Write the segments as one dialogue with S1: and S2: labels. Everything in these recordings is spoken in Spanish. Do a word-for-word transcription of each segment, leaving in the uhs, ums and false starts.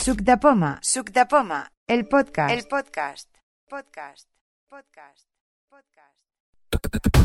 S1: Suc de Poma, Suc de Poma, el podcast, el podcast, podcast, podcast, podcast.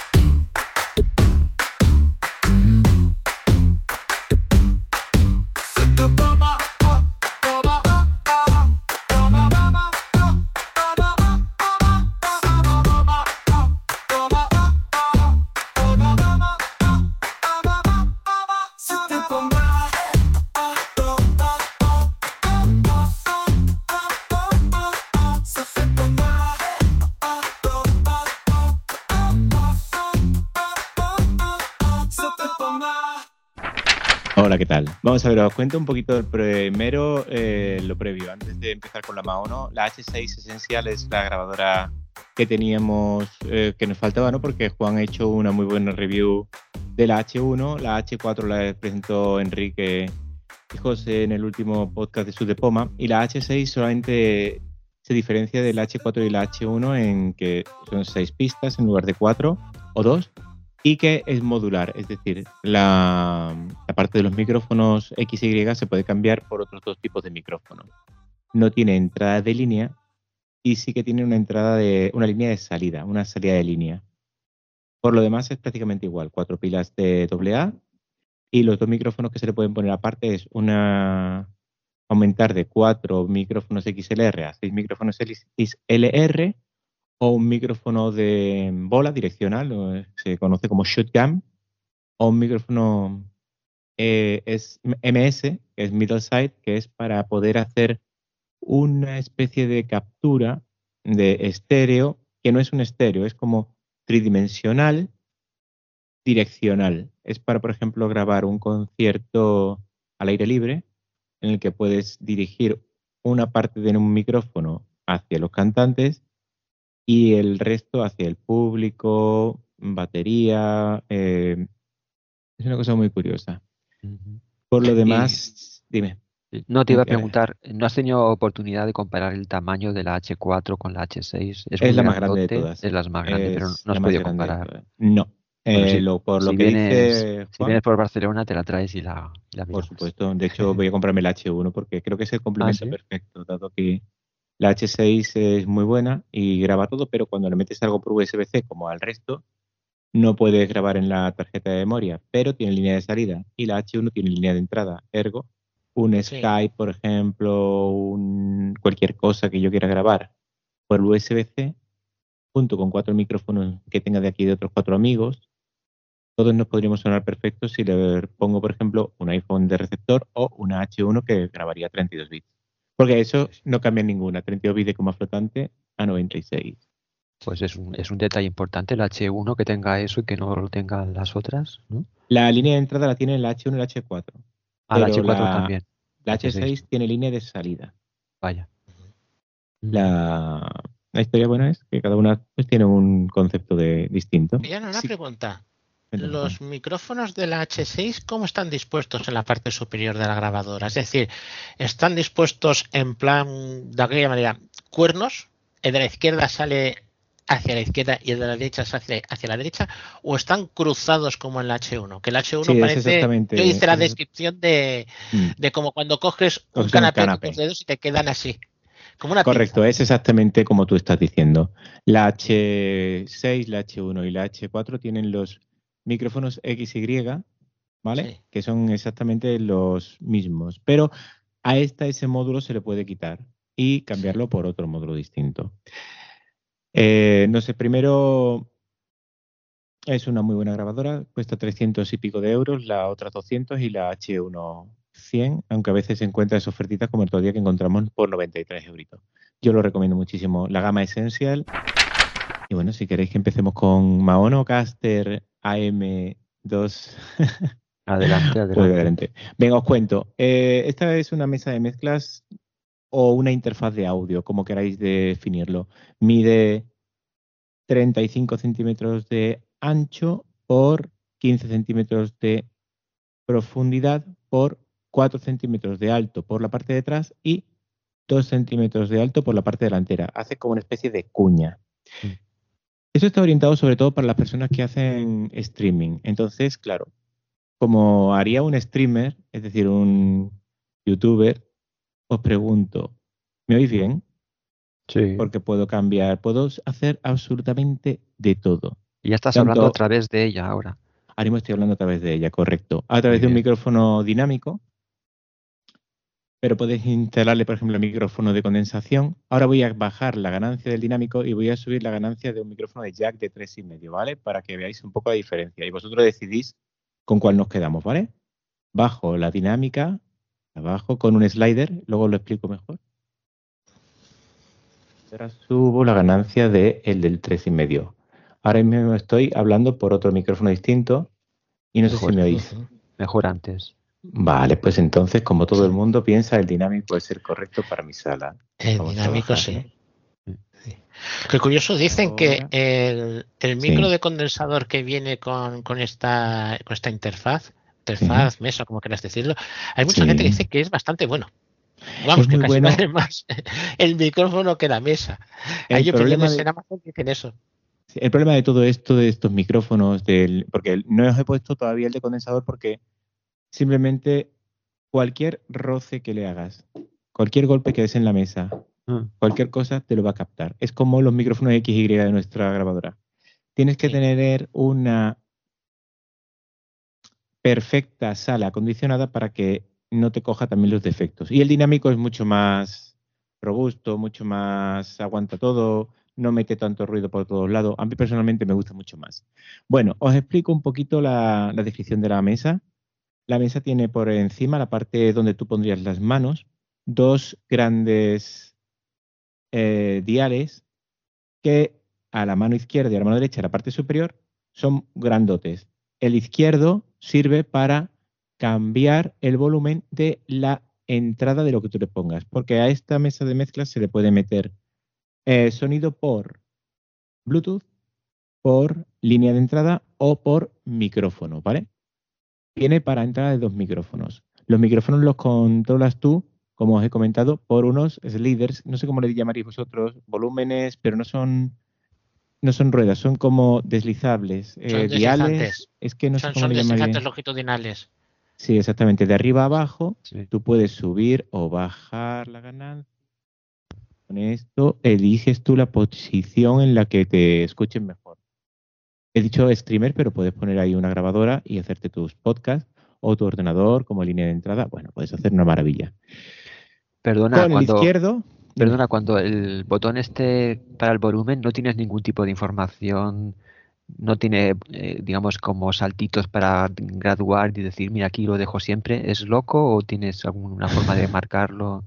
S2: Hola, ¿qué tal? Vamos a ver, os cuento un poquito el primero, eh, lo previo, antes de empezar con la Maono. La hache seis Essential es la grabadora que teníamos, eh, que nos faltaba, ¿no? Porque Juan ha hecho una muy buena review de la hache uno, la hache cuatro la presentó Enrique y José en el último podcast de Suc de Poma, y la hache seis solamente se diferencia de la hache cuatro y la hache uno en que son seis pistas en lugar de cuatro o dos. Y que es modular, es decir, la, la parte de los micrófonos X Y se puede cambiar por otros dos tipos de micrófonos. No tiene entrada de línea y sí que tiene una entrada de una línea de salida, una salida de línea. Por lo demás es prácticamente igual, cuatro pilas de doble A y los dos micrófonos que se le pueden poner aparte es una aumentar de cuatro micrófonos X L R a seis micrófonos X L R. O un micrófono de bola direccional, se conoce como shotgun, o un micrófono eh, es M S, que es middle side, que es para poder hacer una especie de captura de estéreo, que no es un estéreo, es como tridimensional, direccional. Es para, por ejemplo, grabar un concierto al aire libre, en el que puedes dirigir una parte de un micrófono hacia los cantantes y el resto hacia el público, batería. Eh, es una cosa muy curiosa. Uh-huh. Por lo demás, y, dime.
S3: No te iba a preguntar, ¿no has tenido oportunidad de comparar el tamaño de la hache cuatro con la hache seis?
S2: Es, es la más grande de todas.
S3: Es la más grande, es pero no has podido comparar.
S2: No. Bueno, eh, si, lo, por
S3: si
S2: lo que
S3: vienes,
S2: dice Juan,
S3: si vienes por Barcelona, te la traes y la, la
S2: por supuesto. De hecho, voy a comprarme la hache uno porque creo que es el complemento ¿Ah, sí? perfecto, dado que la hache seis es muy buena y graba todo, pero cuando le metes algo por U S B C, como al resto, no puedes grabar en la tarjeta de memoria, pero tiene línea de salida. Y la hache uno tiene línea de entrada. Ergo, un sí. Skype, por ejemplo, un, cualquier cosa que yo quiera grabar por U S B C, junto con cuatro micrófonos que tenga de aquí de otros cuatro amigos, todos nos podríamos sonar perfectos si le pongo, por ejemplo, un iPhone de receptor o una hache uno que grabaría treinta y dos bits. Porque eso no cambia ninguna, treinta y dos bits de coma flotante a noventa y seis.
S3: Pues es un, es un detalle importante el hache uno que tenga eso y que no lo tengan las otras, ¿no?
S2: La línea de entrada la tiene la hache uno y la hache cuatro.
S3: Ah, la hache cuatro
S2: la,
S3: también.
S2: La hache seis tiene línea de salida.
S3: Vaya.
S2: La, la historia buena es que cada una pues, tiene un concepto de distinto.
S4: Y una
S2: sí.
S4: pregunta. Los micrófonos de la hache seis, ¿cómo están dispuestos en la parte superior de la grabadora? Es decir, ¿están dispuestos en plan, de aquella manera, cuernos? ¿El de la izquierda sale hacia la izquierda y el de la derecha sale hacia la derecha? ¿O están cruzados como en la hache uno? Que el hache uno
S2: sí,
S4: parece, yo hice la descripción de, de como cuando coges un canapé con los dedos y te quedan así. Como una
S2: Correcto,
S4: pinza.
S2: Es exactamente como tú estás diciendo. La hache seis, la hache uno y la hache cuatro tienen los micrófonos X Y, ¿vale? Sí. Que son exactamente los mismos. Pero a esta ese módulo se le puede quitar y cambiarlo por otro módulo distinto. Eh, no sé, primero es una muy buena grabadora, cuesta trescientos y pico de euros, la otra doscientos y la hache uno cien, aunque a veces se encuentra esas ofertitas como el otro día que encontramos por noventa y tres euritos. Yo lo recomiendo muchísimo, la gama Essential. Y bueno, si queréis que empecemos con Maono Caster A M dos.
S3: Adelante, adelante.
S2: Pues adelante. Venga, os cuento. Eh, esta es una mesa de mezclas o una interfaz de audio, como queráis definirlo. Mide treinta y cinco centímetros de ancho por quince centímetros de profundidad por cuatro centímetros de alto por la parte de atrás y dos centímetros de alto por la parte delantera. Hace como una especie de cuña. Mm. Eso está orientado sobre todo para las personas que hacen streaming. Entonces, claro, como haría un streamer, es decir, un youtuber os pregunto, ¿me oís bien?
S3: Sí.
S2: Porque puedo cambiar, puedo hacer absolutamente de todo.
S3: Y ya estás
S2: Tanto,
S3: hablando a través de ella ahora.
S2: Ahora mismo estoy hablando a través de ella, correcto. A través
S3: Muy
S2: de un
S3: bien.
S2: micrófono dinámico, pero podéis instalarle, por ejemplo, el micrófono de condensación. Ahora voy a bajar la ganancia del dinámico y voy a subir la ganancia de un micrófono de jack de tres y medio, ¿vale? Para que veáis un poco la diferencia. Y vosotros decidís con cuál nos quedamos, ¿vale? Bajo la dinámica, abajo con un slider, luego lo explico mejor. Ahora subo la ganancia de el del tres y medio. Ahora mismo estoy hablando por otro micrófono distinto y no sé si
S3: Mejor.
S2: me oís.
S3: Mejor antes.
S2: Vale, pues entonces, como todo el mundo piensa, el dinámico es el correcto para mi sala.
S4: El
S2: Vamos a
S4: dinámico
S2: bajarlo.
S4: sí. Sí. Qué curioso, dicen que
S2: Ahora.
S4: el, el micro
S2: Sí.
S4: de condensador que viene con, con esta con esta interfaz, interfaz, mesa, como quieras decirlo, hay mucha
S2: Sí.
S4: gente que dice que es bastante bueno. Vamos,
S2: Es
S4: que
S2: muy
S4: casi
S2: bueno.
S4: vale más el micrófono que la mesa. Hay
S2: El problema
S4: opiniones
S2: de-
S4: en Amazon que dicen eso.
S2: El problema de todo esto, de estos micrófonos, del, porque no os he puesto todavía el de condensador porque simplemente cualquier roce que le hagas, cualquier golpe que des en la mesa,
S3: Mm.
S2: cualquier cosa te lo va a captar. Es como los micrófonos X Y de nuestra grabadora. Tienes que
S4: Sí.
S2: tener una perfecta sala acondicionada para que no te coja también los defectos. Y el dinámico es mucho más robusto, mucho más aguanta todo, no mete tanto ruido por todos lados. A mí personalmente me gusta mucho más. Bueno, os explico un poquito la, la descripción de la mesa. La mesa tiene por encima, la parte donde tú pondrías las manos, dos grandes eh, diales que a la mano izquierda y a la mano derecha, la parte superior, son grandotes. El izquierdo sirve para cambiar el volumen de la entrada de lo que tú le pongas, porque a esta mesa de mezclas se le puede meter eh, sonido por Bluetooth, por línea de entrada o por micrófono, ¿vale? Tiene para entrada de dos micrófonos. Los micrófonos los controlas tú, como os he comentado, por unos sliders, no sé cómo le llamaréis vosotros, volúmenes, pero no son no son ruedas, son como deslizables,
S4: Son
S2: eh,
S4: deslizantes.
S2: diales, es que no sé
S4: Son,
S2: cómo
S4: son
S2: le
S4: deslizantes
S2: llamaría.
S4: longitudinales.
S2: Sí, exactamente, de arriba a abajo,
S3: Sí.
S2: tú puedes subir o bajar la ganancia. Con esto eliges tú la posición en la que te escuchen mejor. He dicho streamer, pero puedes poner ahí una grabadora y hacerte tus podcasts o tu ordenador como línea de entrada. Bueno, puedes hacer una maravilla.
S3: Perdona,
S2: Con el
S3: cuando,
S2: izquierdo, dime.
S3: perdona, cuando el botón este para el volumen no tienes ningún tipo de información, no tiene, eh, digamos, como saltitos para graduar y decir, mira, aquí lo dejo siempre. ¿Es loco o tienes alguna forma de marcarlo?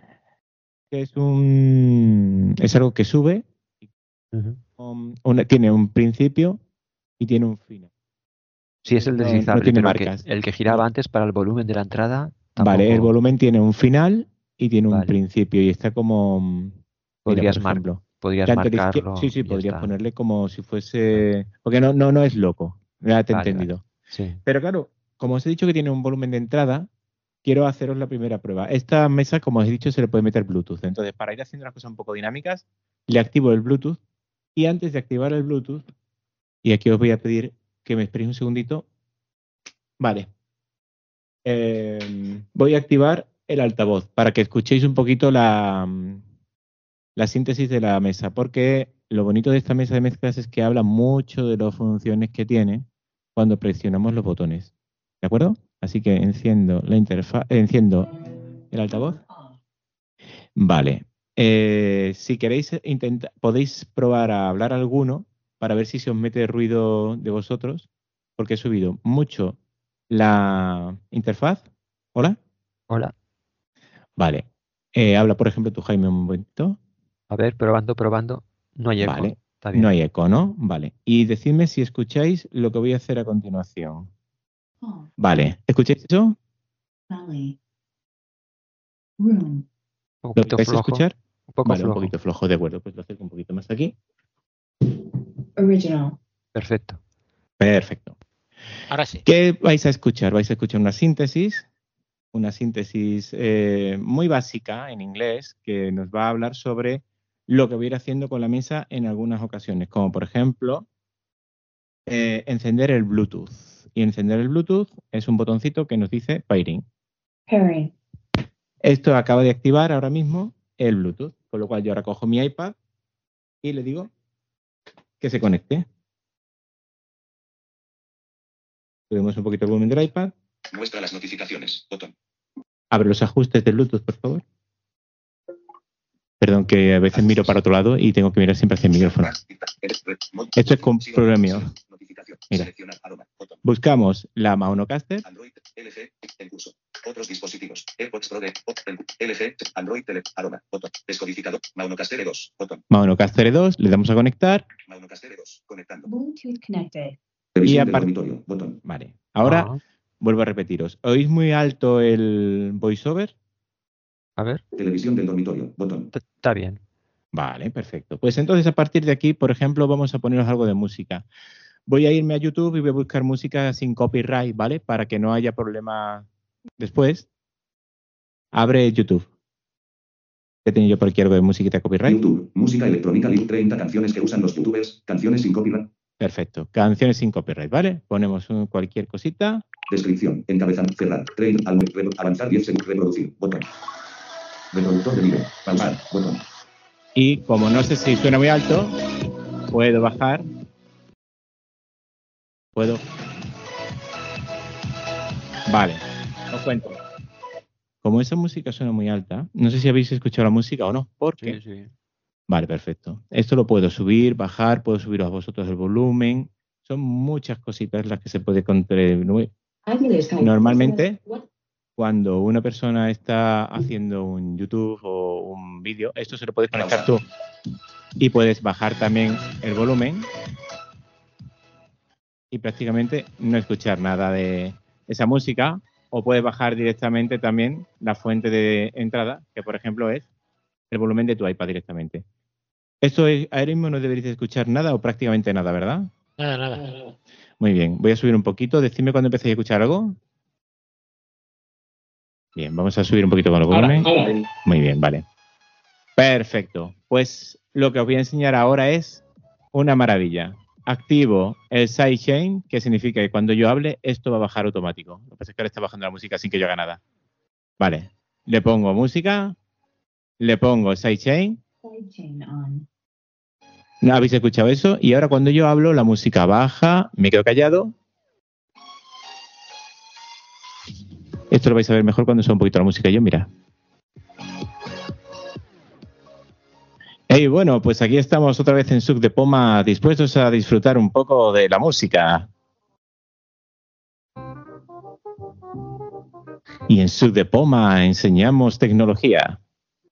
S2: Es un es algo que sube,
S3: Ujú.
S2: um, una- tiene un principio y tiene un final.
S3: Sí, es el
S2: No, no
S3: deslizable,
S2: tiene
S3: pero que
S2: marcas.
S3: el que giraba
S2: No.
S3: antes para el volumen de la entrada
S2: Vale, el
S3: tampoco.
S2: volumen tiene un final y tiene un
S3: Vale.
S2: principio y está como, mm, mira, por
S3: Podrías, mar-
S2: ejemplo,
S3: podrías
S2: tanto el izquier- sí,
S3: marcarlo
S2: sí,
S3: y ya
S2: podrías
S3: está.
S2: ponerle como si
S3: Vale,
S2: fuese, porque no, no, no es loco, ya te he
S3: vale, vale.
S2: entendido.
S3: Sí.
S2: Pero claro, como os he dicho que tiene un volumen de entrada, quiero haceros la primera prueba. Esta mesa, como os he dicho, se le puede meter Bluetooth. Entonces, para ir haciendo las cosas un poco dinámicas, le activo el Bluetooth y antes de activar el Bluetooth, y aquí os voy a pedir que me esperéis un segundito. Vale. Eh, voy a activar el altavoz para que escuchéis un poquito la, la síntesis de la mesa, porque lo bonito de esta mesa de mezclas es que habla mucho de las funciones que tiene cuando presionamos los botones. ¿De acuerdo? Así que enciendo la interfaz, enciendo el altavoz. Vale. Eh, si queréis intentar, podéis probar a hablar alguno para ver si se os mete ruido de vosotros, porque he subido mucho la interfaz. ¿Hola?
S3: Hola.
S2: Vale. Eh, habla, por ejemplo, tú, Jaime, un momento.
S3: A ver, probando, probando. No hay eco.
S2: Vale.
S3: Está bien.
S2: No hay eco, ¿no? Vale. Y decidme si escucháis lo que voy a hacer a continuación. Vale. ¿Escucháis eso?
S3: Un
S2: ¿Lo
S3: poquito
S2: vais a
S3: flojo.
S2: escuchar?
S3: Un poco
S2: Vale, un
S3: flojo.
S2: poquito flojo, de acuerdo. Pues lo acerco un poquito más aquí.
S1: Original.
S3: Perfecto.
S2: Perfecto.
S4: Ahora sí.
S2: ¿Qué vais a escuchar? Vais a escuchar una síntesis, una síntesis eh, muy básica en inglés que nos va a hablar sobre lo que voy a ir haciendo con la mesa en algunas ocasiones, como por ejemplo eh, encender el Bluetooth. Y encender el Bluetooth es un botoncito que nos dice pairing.
S1: Pairing.
S2: Esto acaba de activar ahora mismo el Bluetooth, con lo cual yo ahora cojo mi iPad y le digo que se conecte. Subimos un poquito el volumen del iPad.
S5: Muestra las notificaciones. Botón.
S2: Abre los ajustes del Bluetooth, por favor. Perdón, que a veces miro para otro lado y tengo que mirar siempre hacia el micrófono. Esto es con problema mío. Mira. Buscamos la Maunocaster.
S5: Android, L G, en curso. Otros dispositivos. AirPods Pro de L G, Android, Tele, Aroma, botón. Descodificador. Maunocaster E dos, botón.
S2: Maunocaster E dos, le damos a conectar.
S5: Maunocaster E dos, conectando.
S2: Y a
S5: part... botón.
S2: Vale. Ahora
S3: Ah.
S2: vuelvo a repetiros. ¿Oís muy alto el voiceover?
S3: A ver,
S5: Televisión del dormitorio, botón.
S3: está bien.
S2: Vale, perfecto. Pues entonces a partir de aquí, por ejemplo, vamos a poneros algo de música. Voy a irme a YouTube y voy a buscar música sin copyright, ¿vale? Para que no haya problema después. Abre YouTube. ¿Qué tengo yo por aquí algo de musiquita copyright?
S5: YouTube, música electrónica, link treinta canciones que usan los youtubers, canciones sin copyright.
S2: Perfecto. Canciones sin copyright, ¿vale? Ponemos un, cualquier cosita.
S5: Descripción, encabezar, cerrar, train, al, re, avanzar diez segundos, reproducir, botón. Reproductor de libre, pausar, botón.
S2: Y como no sé si suena muy alto, puedo bajar. Puedo. Vale, os cuento. Como esa música suena muy alta, no sé si habéis escuchado la música o no, porque...
S3: Sí, sí.
S2: Vale, perfecto. Esto lo puedo subir, bajar, puedo subir a vosotros el volumen. Son muchas cositas las que se puede contribuir. Normalmente, cuando una persona está haciendo un YouTube o un vídeo, esto se lo puedes conectar tú. Y puedes bajar también el volumen y prácticamente no escuchar nada de esa música. O puedes bajar directamente también la fuente de entrada, que por ejemplo es el volumen de tu iPad directamente. Esto es, ahora mismo no deberéis escuchar nada o prácticamente nada, ¿verdad?
S4: Nada, nada.
S2: Muy bien, voy a subir un poquito. Decidme cuando empecéis a escuchar algo. Bien, vamos a subir un poquito con el volumen.
S4: Ahora, ahora.
S2: Muy bien, vale. Perfecto. Pues lo que os voy a enseñar ahora es una maravilla. Activo el sidechain, que significa que cuando yo hable, esto va a bajar automático. Lo que pasa es que ahora está bajando la música sin que yo haga nada. Vale. Le pongo música, le pongo sidechain. ¿No habéis escuchado eso? Y ahora cuando yo hablo, la música baja, me quedo callado. Esto lo vais a ver mejor cuando suena un poquito la música yo, mira. Hey, bueno, pues aquí estamos otra vez en Suc de Poma, dispuestos a disfrutar un poco de la música. Y en Suc de Poma enseñamos tecnología.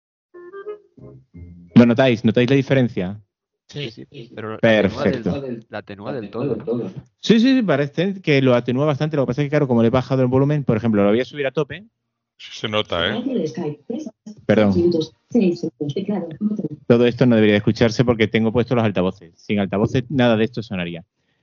S2: ¿Lo notáis? ¿Notáis la diferencia?
S4: Sí,
S3: Sí, sí, pero
S2: Perfecto.
S3: La atenúa del, la atenúa del todo, ¿no?
S2: Sí, sí, sí, parece que lo atenúa bastante. Lo que pasa es que, claro, como le he bajado el volumen, por ejemplo, lo voy a subir a tope.
S6: Sí se nota, ¿eh?
S2: Perdón. Todo esto no debería escucharse porque tengo puestos los altavoces. Sin altavoces nada de esto sonaría.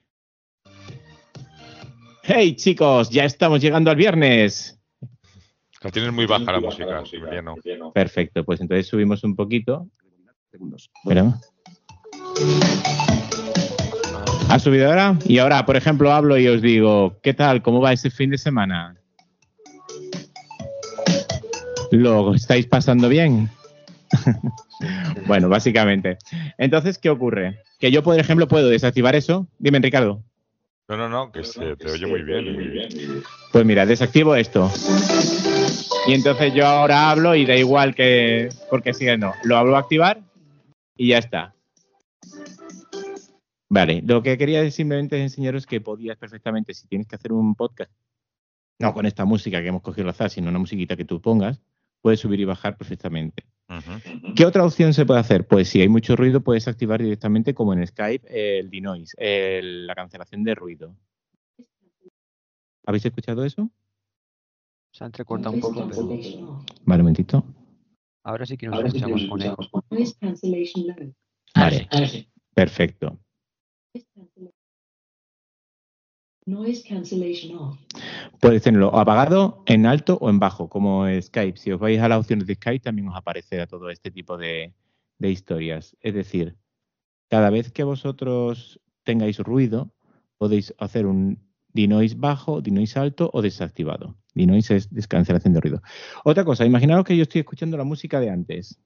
S2: ¡Hey, chicos! Ya estamos llegando al viernes.
S6: La tienes muy baja la música, Emiliano.
S2: Perfecto, pues entonces subimos un poquito. Espera. ¿Ha subido ahora? Y ahora, por ejemplo, hablo y os digo, ¿qué tal? ¿Cómo va ese fin de semana? ¿Lo estáis pasando bien? Bueno, básicamente. Entonces, ¿qué ocurre? Que yo, por ejemplo, puedo desactivar eso. Dime, Ricardo.
S6: No, no, no, que se te oye muy bien. Muy bien.
S2: Pues mira, desactivo esto. Y entonces yo ahora hablo y da igual que... Porque sigue no. Lo hablo a activar y ya está. Vale, lo que quería simplemente enseñaros que podías perfectamente, si tienes que hacer un podcast, no con esta música que hemos cogido al azar, sino una musiquita que tú pongas, puedes subir y bajar perfectamente.
S6: Uh-huh.
S2: ¿Qué otra opción se puede hacer? Pues si hay mucho ruido, puedes activar directamente, como en Skype, el denoise, el, la cancelación de ruido. ¿Habéis escuchado eso?
S3: Se ha entrecortado un poco, pero...
S2: Vale, un momentito.
S3: Ahora sí que nos escuchamos con él.
S2: Vale, perfecto. Puedes tenerlo apagado, en alto o en bajo, como Skype. Si os vais a las opciones de Skype, también os aparecerá todo este tipo de, de historias. Es decir, cada vez que vosotros tengáis ruido, podéis hacer un denoise bajo, denoise alto o desactivado. Denoise es descancelación de ruido. Otra cosa, imaginaos que yo estoy escuchando la música de antes.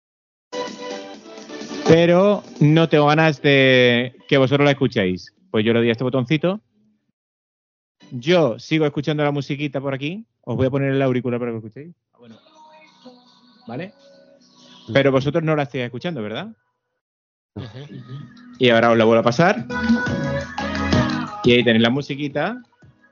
S2: Pero no tengo ganas de que vosotros la escuchéis. Pues yo le doy a este botoncito. Yo sigo escuchando la musiquita por aquí. Os voy a poner el auricular para que lo escuchéis. Bueno. ¿Vale? Pero vosotros no la estáis escuchando, ¿verdad? Y ahora os la vuelvo a pasar. Y ahí tenéis la musiquita.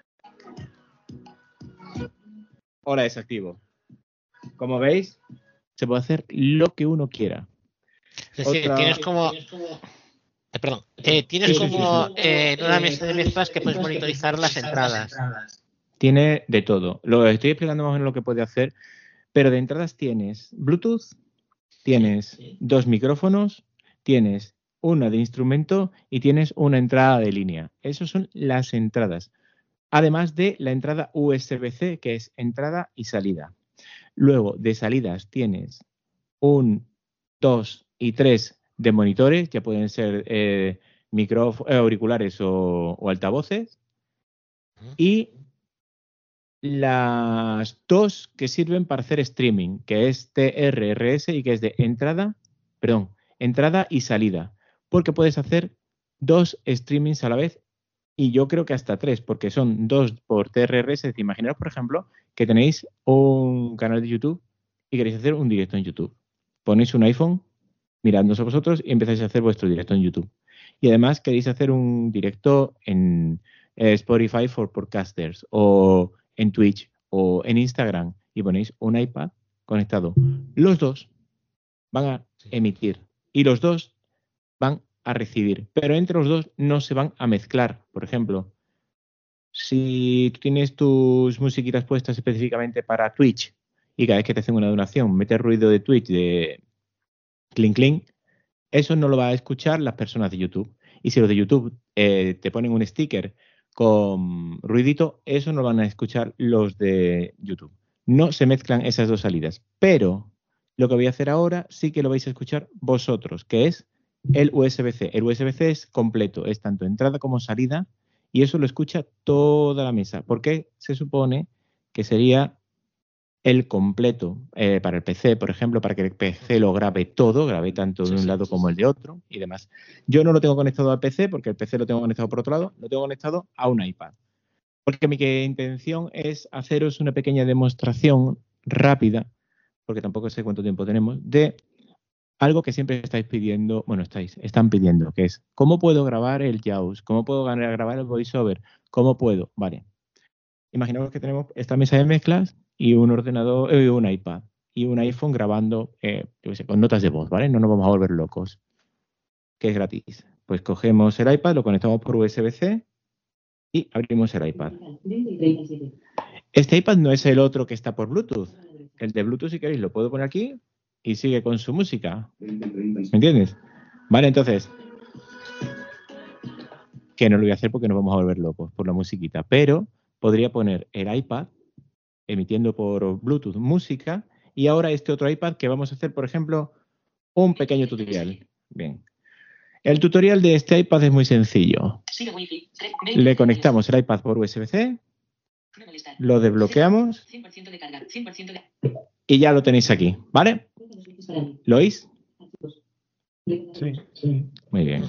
S2: O la desactivo. Como veis, se puede hacer lo que uno quiera.
S4: Es decir, Otra... tienes como... Eh, perdón, eh, tienes sí, como sí, sí. Eh, en una mesa de mezclas que puedes monitorizar las entradas.
S2: Tiene de todo. Lo estoy explicando más o menos lo que puede hacer, pero de entradas tienes Bluetooth, tienes dos micrófonos, tienes una de instrumento y tienes una entrada de línea. Esas son las entradas. Además de la entrada U S B C, que es entrada y salida. Luego, de salidas tienes un, dos y tres de monitores, ya pueden ser eh, micrófonos, eh, auriculares o, o altavoces. Y las dos que sirven para hacer streaming, que es T R R S y que es de entrada, perdón, entrada y salida. Porque puedes hacer dos streamings a la vez y yo creo que hasta tres, porque son dos por T R R S. Es decir, imaginaos, por ejemplo, que tenéis un canal de YouTube y queréis hacer un directo en YouTube. Ponéis un iPhone, miradnos a vosotros y empezáis a hacer vuestro directo en YouTube. Y además queréis hacer un directo en eh, Spotify for Podcasters o en Twitch o en Instagram y ponéis un iPad conectado. Los dos van a emitir y los dos van a recibir, pero entre los dos no se van a mezclar. Por ejemplo, si tú tienes tus musiquitas puestas específicamente para Twitch y cada vez que te hacen una donación metes ruido de Twitch de clink clink, eso no lo va a escuchar las personas de YouTube. Y si los de YouTube eh, te ponen un sticker con ruidito, eso no lo van a escuchar los de YouTube. No se mezclan esas dos salidas. Pero lo que voy a hacer ahora sí que lo vais a escuchar vosotros, que es el U S B C. El U S B C es completo, es tanto entrada como salida, y eso lo escucha toda la mesa. Porque se supone que sería el completo eh, para el P C, por ejemplo, para que el P C lo grabe todo, grabe tanto de un lado como el de otro y demás. Yo no lo tengo conectado al P C porque el P C lo tengo conectado por otro lado, lo tengo conectado a un iPad. Porque mi intención es haceros una pequeña demostración rápida, porque tampoco sé cuánto tiempo tenemos, de algo que siempre estáis pidiendo, bueno, estáis, están pidiendo, que es ¿cómo puedo grabar el JAWS? ¿Cómo puedo grabar el VoiceOver? ¿Cómo puedo? Vale. Imaginemos que tenemos esta mesa de mezclas y un ordenador, eh, un iPad y un iPhone grabando eh, yo qué sé, con notas de voz, ¿vale? No nos vamos a volver locos. Que es gratis. Pues cogemos el iPad, lo conectamos por U S B C y abrimos el iPad. Este iPad no es el otro que está por Bluetooth. El de Bluetooth, si queréis, lo puedo poner aquí y sigue con su música. ¿Me entiendes? Vale, entonces, que no lo voy a hacer porque nos vamos a volver locos por la musiquita, pero podría poner el iPad emitiendo por Bluetooth música y ahora este otro iPad que vamos a hacer, por ejemplo, un pequeño tutorial. Bien. El tutorial de este iPad es muy sencillo. Le conectamos el iPad por U S B C, lo desbloqueamos y ya lo tenéis aquí, ¿vale? ¿Lo oís? Sí. Muy bien.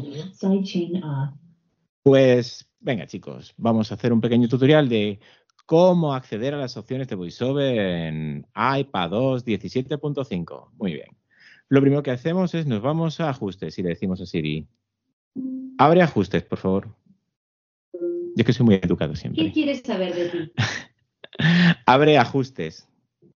S2: Pues, venga chicos, vamos a hacer un pequeño tutorial de cómo acceder a las opciones de VoiceOver en iPadOS diecisiete punto cinco. Muy bien. Lo primero que hacemos es nos vamos a ajustes y le decimos a Siri, abre ajustes, por favor. Yo es que soy muy educado siempre.
S7: ¿Qué quieres saber de ti?
S2: Abre ajustes.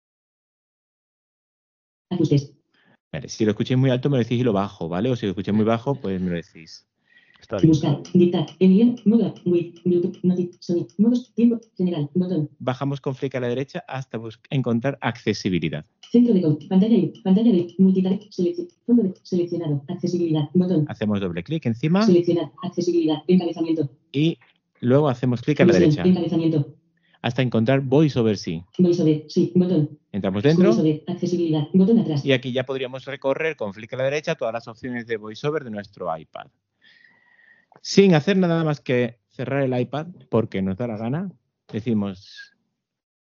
S7: Ajustes.
S2: Vale, si lo escucháis muy alto me lo decís y lo bajo, ¿vale? O si lo escucháis muy bajo, pues me lo decís.
S6: Está bien.
S7: Buscar, dictar, enviar, modo, with, Bluetooth, notif, sonido, modos, tiempo, general, botón.
S2: Bajamos con flick a la derecha hasta encontrar accesibilidad.
S7: Centro de pantalla de, pantalla de, multitarea, selección, fondo de, seleccionado, accesibilidad, botón.
S2: Hacemos doble clic encima.
S7: Seleccionar, accesibilidad, encabezamiento.
S2: Y luego hacemos clic a la derecha.
S7: Encabezamiento.
S2: Hasta encontrar VoiceOver sí.
S7: VoiceOver, sí, botón.
S2: Entramos dentro.
S7: VoiceOver, accesibilidad, botón atrás.
S2: Y aquí ya podríamos recorrer con flick a la derecha todas las opciones de VoiceOver de nuestro iPad. Sin hacer nada más que cerrar el iPad, porque nos da la gana, decimos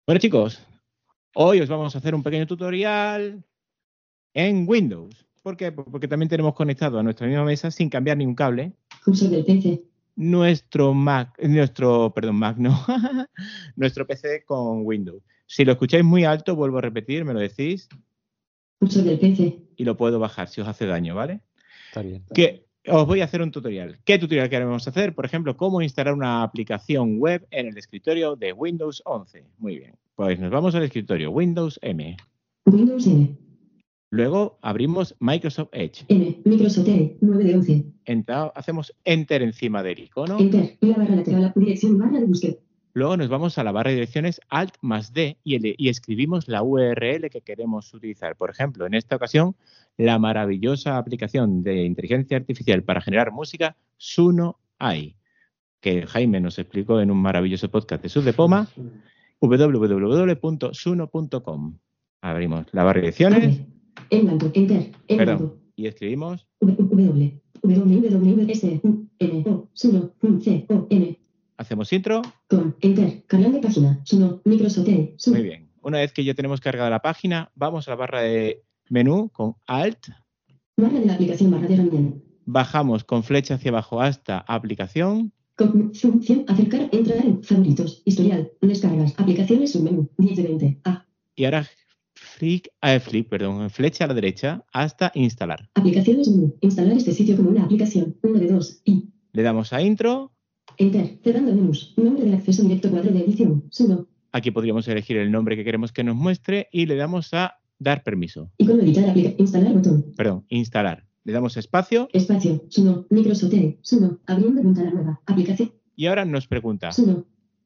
S2: Bueno, chicos, hoy os vamos a hacer un pequeño tutorial en Windows. ¿Por qué? Porque también tenemos conectado a nuestra misma mesa sin cambiar ningún cable.
S7: Cursor del P C.
S2: Nuestro Mac, nuestro, perdón, Mac no, nuestro P C con Windows. Si lo escucháis muy alto, vuelvo a repetir, me lo decís.
S7: Cursor del P C.
S2: Y lo puedo bajar si os hace daño, ¿vale?
S3: Está bien.
S2: Que os voy a hacer un tutorial. ¿Qué tutorial queremos hacer? Por ejemplo, cómo instalar una aplicación web en el escritorio de Windows once. Muy bien. Pues nos vamos al escritorio Windows M.
S7: Windows M.
S2: Luego abrimos Microsoft Edge.
S7: M. Microsoft Edge. nueve de once.
S2: Entra, hacemos Enter encima del icono.
S7: Enter. Y la barra lateral. Dirección barra de búsqueda.
S2: Luego nos vamos a la barra de direcciones Alt más D y, el, y escribimos la U R L que queremos utilizar. Por ejemplo, en esta ocasión, la maravillosa aplicación de inteligencia artificial para generar música Suno A I, que Jaime nos explicó en un maravilloso podcast de Subdepoma, w w w punto suno punto com. Abrimos la barra de direcciones.
S7: En blanco. Enter. En
S2: Perdón.
S7: blanco.
S2: Y escribimos
S7: W. W. W. S. U. N. O. Suno. C. O. N.
S2: Hacemos intro.
S7: Con Enter. Canal de página. Suno. Microsoft Edge. Suno.
S2: Muy bien. Una vez que ya tenemos cargada la página, vamos a la barra de menú con Alt.
S7: Barra de la aplicación. Barra de herramienta.
S2: Bajamos con flecha hacia abajo hasta aplicación.
S7: Con función. Acercar. Entrar en favoritos. Historial. Descargas. Aplicaciones. Submenú. diez de veinte. A.
S2: Y ahora flick, eh, flick, perdón, flecha a la derecha hasta instalar.
S7: Aplicaciones menú. Instalar este sitio como una aplicación. uno de dos. Y.
S2: Le damos a intro.
S7: Enter. Cerrando menús. Nombre del acceso directo. Cuadro de edición. Sudo.
S2: Aquí podríamos elegir el nombre que queremos que nos muestre y le damos a dar permiso.
S7: Icono editar. Aplica. Instalar botón.
S2: Perdón, instalar. Le damos a espacio.
S7: Espacio. Sudo. Microsoft Edge. Sudo. Abriendo ventana nueva. Aplicación.
S2: Y ahora nos pregunta.
S7: Sudo.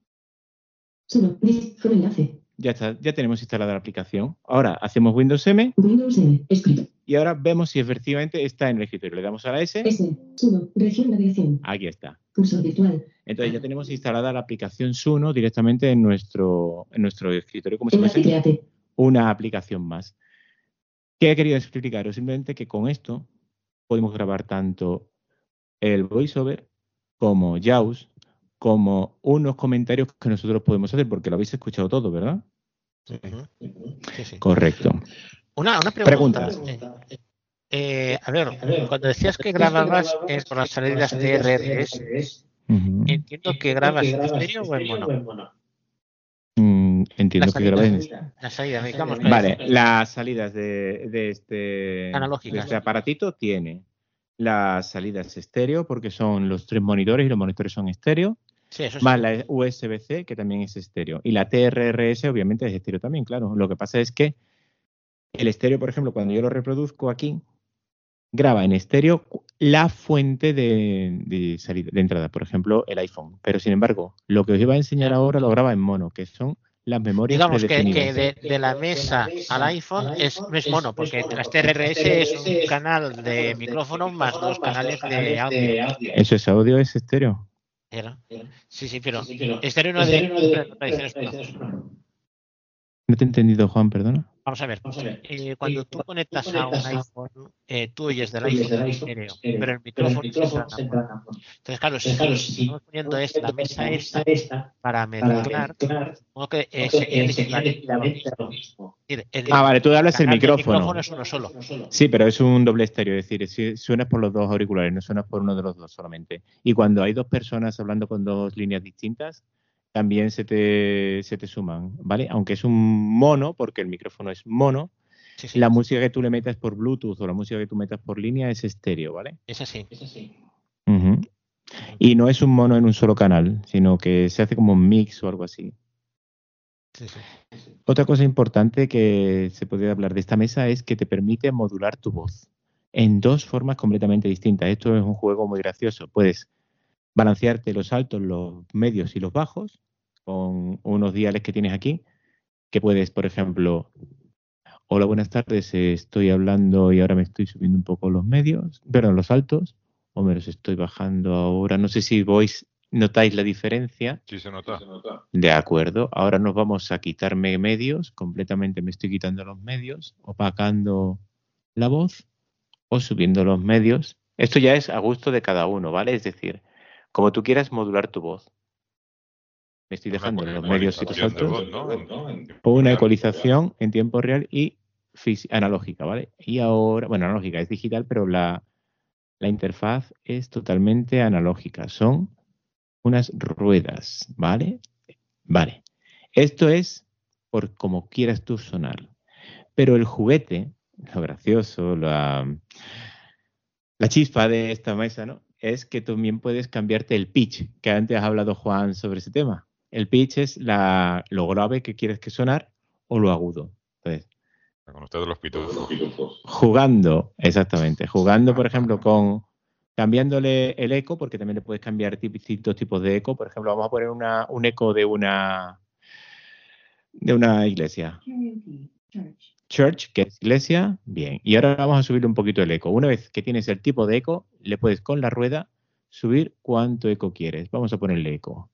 S7: Sudo. List con enlace.
S2: Ya está, ya tenemos instalada la aplicación. Ahora hacemos Windows M.
S7: Windows M. Escrito.
S2: Y ahora vemos si efectivamente está en el escritorio. Le damos a la S.
S7: S. Sudo. Región navegación.
S2: Aquí está.
S7: Cursor virtual.
S2: Entonces ya tenemos instalada la aplicación Suno directamente en nuestro, en nuestro escritorio, como si
S7: Enlace
S2: fuese
S7: create.
S2: una aplicación más. ¿Qué he querido explicaros? Simplemente que con esto podemos grabar tanto el voiceover como JAWS, como unos comentarios que nosotros podemos hacer, porque lo habéis escuchado todo, ¿verdad?
S4: Uh-huh. Sí, sí.
S2: Correcto.
S4: Una, una pregunta.
S2: Pregunta.
S4: Eh, eh, a ver, cuando decías que grababas eh, por las salidas T R R S,
S2: Uh-huh.
S4: entiendo que grabas en estéreo o en mono.
S2: Mm, entiendo
S4: La
S2: que grabáis.
S4: salida, la salida, digamos.
S2: Vale, las salidas de, de, este, de
S4: Analógicas.
S2: este aparatito tiene las salidas estéreo, porque son los tres monitores y los monitores son estéreo.
S4: Sí, eso sí.
S2: Más la U S B C, que también es estéreo. Y la T R R S, obviamente, es estéreo también, claro. Lo que pasa es que el estéreo, por ejemplo, cuando yo lo reproduzco aquí, graba en estéreo la fuente de, de salida, de entrada, por ejemplo, el iPhone. Pero, sin embargo, lo que os iba a enseñar ahora lo graba en mono, que son las memorias
S4: Digamos que,
S2: predefinidas.
S4: que de, de la mesa al iPhone es, no es mono, porque las T R R S es un canal de micrófono más dos canales de audio.
S2: ¿Eso es audio, es estéreo?
S4: ¿Era? Sí, sí, pero estéreo no es de tradiciones.
S2: No te he entendido, Juan, perdona.
S4: Vamos a ver, eh, cuando tú conectas a un iPhone, eh, tú oyes del iPhone estéreo, pero el micrófono se entra en mono. Entonces, claro, si estamos poniendo esta, la mesa esta para mezclar, supongo que eh, sería equivalente a lo mismo. Es decir, el
S2: Ah, vale, tú hablas el
S4: canal del
S2: micrófono.
S4: micrófono es uno solo.
S2: Sí, pero es un doble estéreo, es decir, si suenas por los dos auriculares, no suenas por uno de los dos solamente. Y cuando hay dos personas hablando con dos líneas distintas, también se te, se te suman, ¿vale? Aunque es un mono, porque el micrófono es mono,
S4: Sí, sí.
S2: la música que tú le metas por Bluetooth o la música que tú metas por línea es estéreo, ¿vale?
S4: Es así.
S2: Uh-huh. Y no es un mono en un solo canal, sino que se hace como un mix o algo así.
S4: Sí, sí.
S2: Otra cosa importante que se puede hablar de esta mesa es que te permite modular tu voz en dos formas completamente distintas. Esto es un juego muy gracioso. Puedes balancearte los altos, los medios y los bajos con unos diales que tienes aquí, que puedes, por ejemplo, hola, buenas tardes, estoy hablando y ahora me estoy subiendo un poco los medios, perdón, los altos, o me los estoy bajando ahora. No sé si vos notáis la diferencia.
S6: Sí, se nota.
S2: De acuerdo, ahora nos vamos a quitarme medios, completamente me estoy quitando los medios, opacando la voz o subiendo los medios. Esto ya es a gusto de cada uno, ¿vale? Es decir, como tú quieras modular tu voz. Me estoy
S6: Una
S2: dejando los
S6: ecualización
S2: medios y los
S6: de
S2: altos.
S6: voz, ¿no? En- en tiempo
S2: Una
S6: real.
S2: ecualización en tiempo real y fisi- analógica, ¿vale? Y ahora, bueno, analógica es digital, pero la, la interfaz es totalmente analógica. Son unas ruedas, ¿vale? Vale. Esto es por como quieras tú sonar. Pero el juguete, lo gracioso, la, la chispa de esta mesa, ¿no? Es que también puedes cambiarte el pitch, que antes ha hablado Juan sobre ese tema. El pitch es la, lo grave que quieres que sonar o lo agudo. Entonces,
S6: Con ustedes los pitufos.
S2: jugando, exactamente, jugando, por ejemplo, con cambiándole el eco, porque también le puedes cambiar tip- distintos tipos de eco. Por ejemplo, vamos a poner una, un eco de una de una iglesia.
S7: Karaoke. Church.
S2: Church, que es iglesia, bien. Y ahora vamos a subirle un poquito el eco. Una vez que tienes el tipo de eco, le puedes con la rueda subir cuánto eco quieres. Vamos a ponerle eco.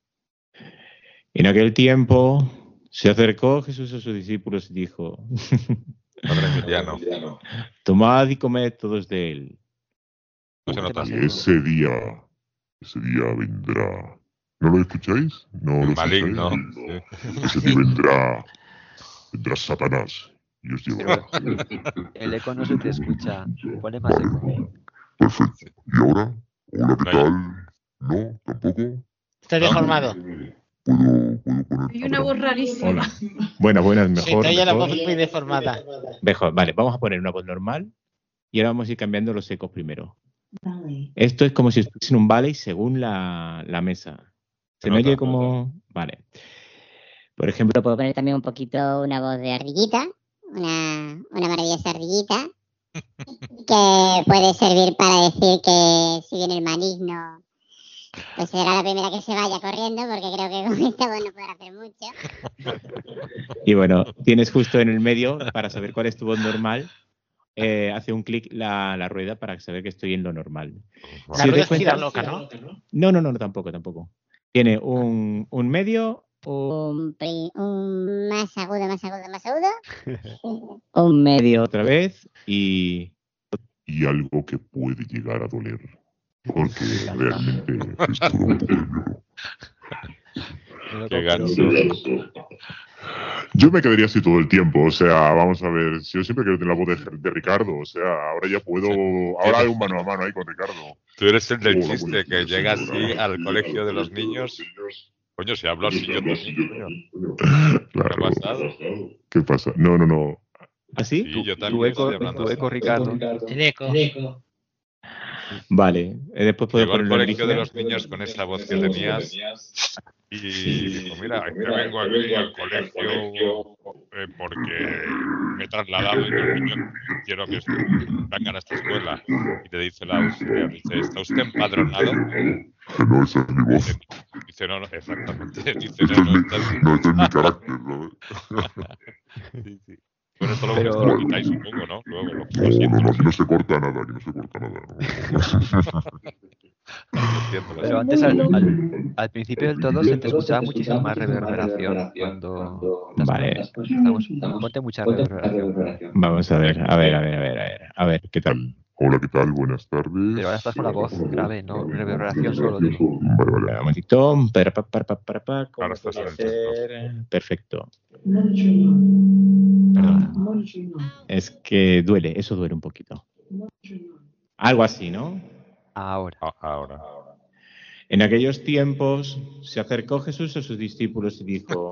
S2: En aquel tiempo se acercó Jesús a sus discípulos y dijo:
S6: Padre Emiliano.
S2: tomad y comed todos de él.
S6: No se nota.
S3: pasa?
S8: Y ese día, ese día vendrá. ¿No lo escucháis? No lo
S6: Maligno.
S8: escucháis.
S6: Sí.
S8: Ese día vendrá, vendrá Satanás y os llevará.
S3: El eco no se te escucha. Ponle más eco.
S8: Perfecto. ¿Y ahora? Hola, ¿qué
S6: No.
S8: tal? ¿No? ¿Tampoco?
S4: Estoy deformado.
S8: ¿Puedo, puedo poner?
S9: Hay una voz rarísima.
S2: Hola. Buenas, buenas,
S4: Sí,
S2: mejor.
S4: te oye la
S2: mejor.
S4: voz muy deformada.
S2: Mejor. Vale, vamos a poner una voz normal y ahora vamos a ir cambiando los ecos primero.
S7: Ballet.
S2: Esto es como si estuviese en un valley según la, la mesa. ¿Se
S6: Se
S2: me
S6: nota,
S2: oye como...? Vale. Por ejemplo,
S10: Puedo poner también un poquito una voz de ardillita, una, una maravillosa ardillita, que puede servir para decir que si viene el maligno, pues será la primera que se vaya corriendo, porque creo que con esta voz no podrá hacer mucho.
S2: y bueno, tienes justo en el medio, para saber cuál es tu voz normal, eh, hace un clic la, la rueda para saber que estoy en lo normal.
S4: La
S2: Si os
S4: rueda
S2: dais
S4: gira
S2: cuenta-
S4: loca, ¿no?
S2: No, no, no, no, tampoco, tampoco. Tiene un, un medio, un
S10: Un, pri- un más agudo, más agudo, más agudo.
S2: un medio otra vez y...
S8: Y algo que puede llegar a doler. Porque realmente esto no puede doler.
S3: El eco,
S6: Qué
S3: pero-
S6: ganso.
S8: Yo me quedaría así todo el tiempo, o sea, vamos a ver, si yo siempre quiero tener la voz de, de Ricardo, o sea, ahora ya puedo, ahora hay un mano a mano ahí con Ricardo.
S6: Tú eres el del
S8: Hola,
S6: chiste
S8: buenos
S6: que
S8: días,
S6: llega
S8: señora.
S6: así al colegio de los niños. Coño, si hablo así yo también, coño.
S8: Claro,
S6: ¿Qué ha pasado?
S8: ¿qué pasa? No, no, no.
S2: ¿Así?
S6: Sí, yo
S3: Tu
S6: también
S3: eco,
S6: estoy hablando
S3: tu
S6: así.
S3: eco, Ricardo.
S4: El eco.
S2: Vale, eh, después puedo
S6: Llegó al
S2: ponerlo en
S6: colegio de
S2: rígido.
S6: los niños con esa voz que tenías y dijo, mira, es que vengo aquí al colegio eh, porque me he trasladado y los niños quiero que vengan a esta escuela. Y te dice la auxiliar, dice, ¿está usted empadronado?
S8: Que no, esa es mi voz.
S6: Dice, no, no, exactamente. Dice, no, no, está...
S8: No, este es mi carácter, ¿sabes?
S6: Sí, sí. Bueno, esto lo,
S3: Pero-
S6: esto lo quitáis, supongo, ¿no? Luego, lo, lo
S8: No, no,
S6: siento,
S8: no,
S6: lo
S8: aquí no se corta nada, aquí no se corta nada.
S6: siento, lo
S3: Pero
S6: siento.
S3: antes, al, al, al principio del todo, se te escuchaba muchísima más reverberación cuando... las-
S2: Vale.
S3: Estamos, ponte mucha reverberación.
S2: Vamos a ver, a ver, a ver, a ver, a ver, a ver, ¿qué tal?
S8: Hola, ¿qué tal? Buenas tardes.
S3: Pero ahora estás con la voz grave, ¿no? Reverberación solo, digo.
S8: Vale,
S2: Espera
S8: vale.
S2: un momentito, para, para, para, para, para, ¿cómo
S6: Ahora estás
S2: puede
S6: en el texto.
S2: ser? Perfecto.
S7: Monitoring on.
S2: Perdona.
S7: Monitoring on.
S2: Es que duele, eso duele un poquito.
S7: Monitoring on.
S2: Algo así, ¿no?
S3: Ahora.
S6: Ah, ahora.
S2: En aquellos tiempos se acercó Jesús a sus discípulos y dijo: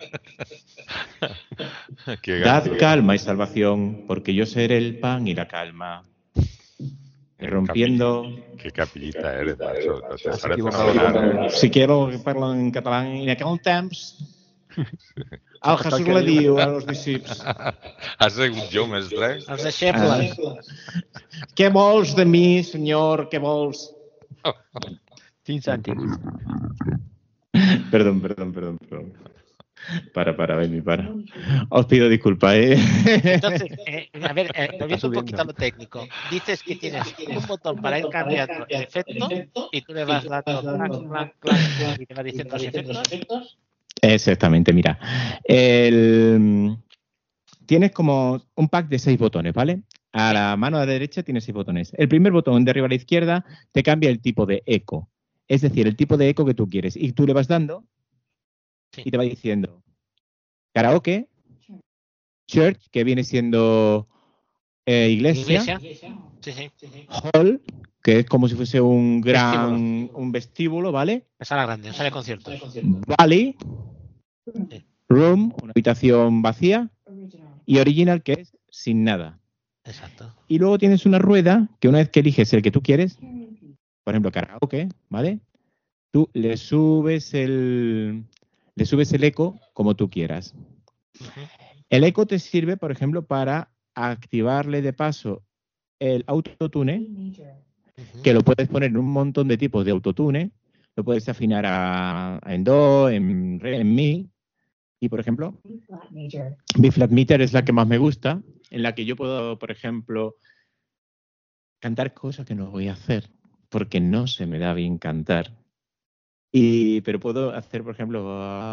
S6: Qué
S2: Dad
S6: ganso.
S2: calma y salvación, porque yo seré el pan y la calma. Y rompiendo...
S6: Qué capillita eres, macho. Te
S3: Has
S6: sale
S3: equivocado.
S6: fenomenal.
S2: Si quiero que parlo en catalán, en aquel temps, el Jesús le diu a los discípulos:
S6: Has sigut jo, mestre?
S4: Els deixebles.
S2: ¿Qué vols de mí, señor? ¿Qué vols?
S3: Sin Santi.
S2: Perdón, perdón, perdón, perdón. Para, para, ven, para. Os pido disculpas, ¿eh?
S4: Entonces, eh, a ver, eh, volviendo un
S3: subiendo.
S4: poquito a lo técnico. Dices que tienes un botón para ir cambiando el efecto y tú le vas dando clac, clac, clac y te va diciendo los efectos.
S2: Exactamente, mira. El... Tienes como un pack de seis botones, ¿vale? A la mano de la derecha tienes seis botones. El primer botón de arriba a la izquierda te cambia el tipo de eco. Es decir, el tipo de eco que tú quieres. Y tú le vas dando sí. Y te va diciendo karaoke, church, que viene siendo eh, iglesia,
S4: iglesia. Sí, sí, sí.
S2: hall, que es como si fuese un gran vestíbulo, un vestíbulo, ¿vale?
S4: Sala grande, sala de conciertos.
S2: Valley,
S4: sí.
S2: room, una habitación vacía, y original, que es sin nada.
S4: Exacto.
S2: Y luego tienes una rueda que una vez que eliges el que tú quieres, por ejemplo, karaoke, ¿vale? Tú le subes el le subes el eco como tú quieras.
S4: Uh-huh.
S2: El eco te sirve, por ejemplo, para activarle de paso el autotune, uh-huh. que lo puedes poner en un montón de tipos de autotune. Lo puedes afinar a, a en do, en re, en mi. Y, por ejemplo, B-flat meter es la que más me gusta, en la que yo puedo, por ejemplo, cantar cosas que no voy a hacer, porque no se me da bien cantar. Y, pero puedo hacer, por ejemplo,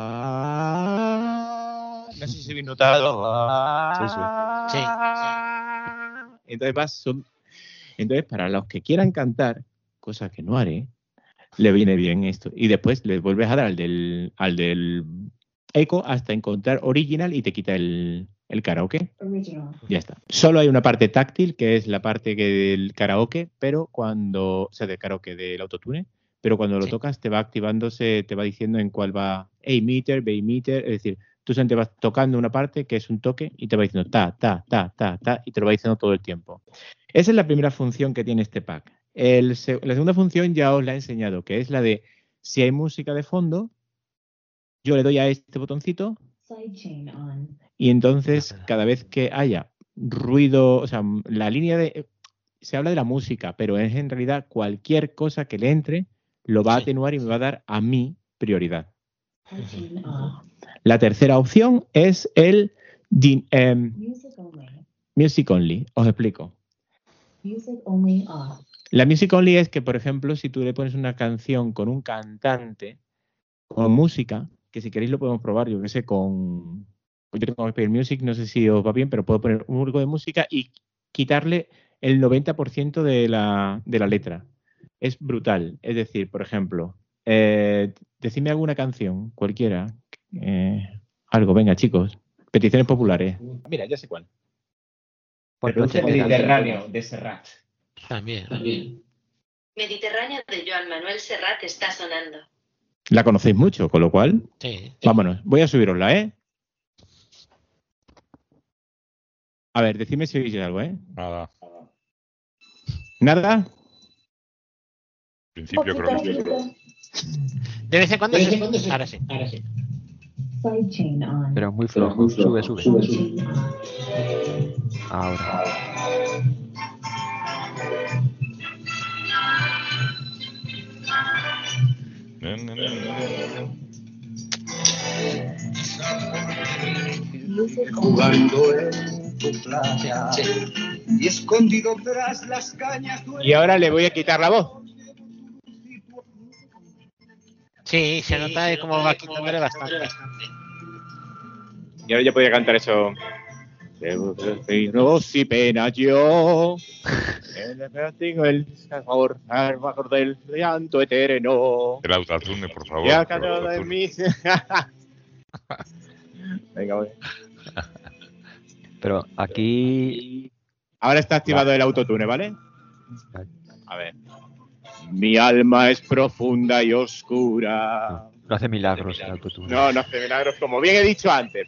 S2: no sé si se bien notado.
S3: Sí, sí.
S4: Sí.
S2: Entonces, vas, son, entonces, para los que quieran cantar, cosa que no haré, le viene bien esto. Y después le vuelves a dar al del, al del eco hasta encontrar original y te quita el, el karaoke. Original. Ya está. Solo hay una parte táctil, que es la parte que del karaoke, pero cuando, o sea, del karaoke del autotune, pero cuando lo sí. tocas te va activándose, te va diciendo en cuál va A meter, B meter, es decir, tú te vas tocando una parte que es un toque y te va diciendo ta, ta, ta, ta, ta, y te lo va diciendo todo el tiempo. Esa es la primera función que tiene este pack. El, la segunda función ya os la he enseñado, que es la de si hay música de fondo, yo le doy a este botoncito y entonces cada vez que haya ruido, o sea, la línea de... Se habla de la música, pero es en realidad cualquier cosa que le entre lo va a atenuar y me va a dar a mí prioridad. Uh-huh. La tercera opción es el eh, Music Only. Os explico. Music only off. La Music Only es que, por ejemplo, si tú le pones una canción con un cantante, con música, que si queréis lo podemos probar, yo qué sé, con... Yo tengo que pedir Music, no sé si os va bien, pero puedo poner un algo de música y quitarle el noventa por ciento de la, de la letra. Es brutal. Es decir, por ejemplo, eh, decidme alguna canción, cualquiera. Eh, algo, venga, chicos. Peticiones populares. Mira, ya sé cuál.
S3: Por
S2: Reproduce Mediterráneo, de Serrat.
S4: También.
S9: También. Mediterráneo de Joan Manuel Serrat está sonando.
S2: La conocéis mucho, con lo cual...
S4: Sí.
S2: Vámonos, voy a subirosla, ¿eh? A ver, decidme si oís algo, ¿eh?
S6: Nada.
S2: ¿Nada?
S6: En principio creo que...
S4: De vez en cuando se... Ahora sí. Ahora sí.
S3: Pero muy flojo. Sube, sube. sube, sube. Ahora.
S11: Jugando en tu playa y escondido tras las cañas.
S2: Y ahora le voy a quitar la voz.
S4: Sí, se nota de cómo va quitándole bastante.
S2: Y ahora ya podía cantar eso. No, si pena yo. Tengo el sabor del llanto eterno.
S6: El autotune, por favor.
S2: Ya cada de mí. Venga, voy.
S3: Pero aquí...
S2: Ahora está activado el autotune, ¿vale? A ver. Mi alma es profunda y oscura.
S3: No, no hace milagros el autotune.
S2: No, no hace milagros, como bien he dicho antes.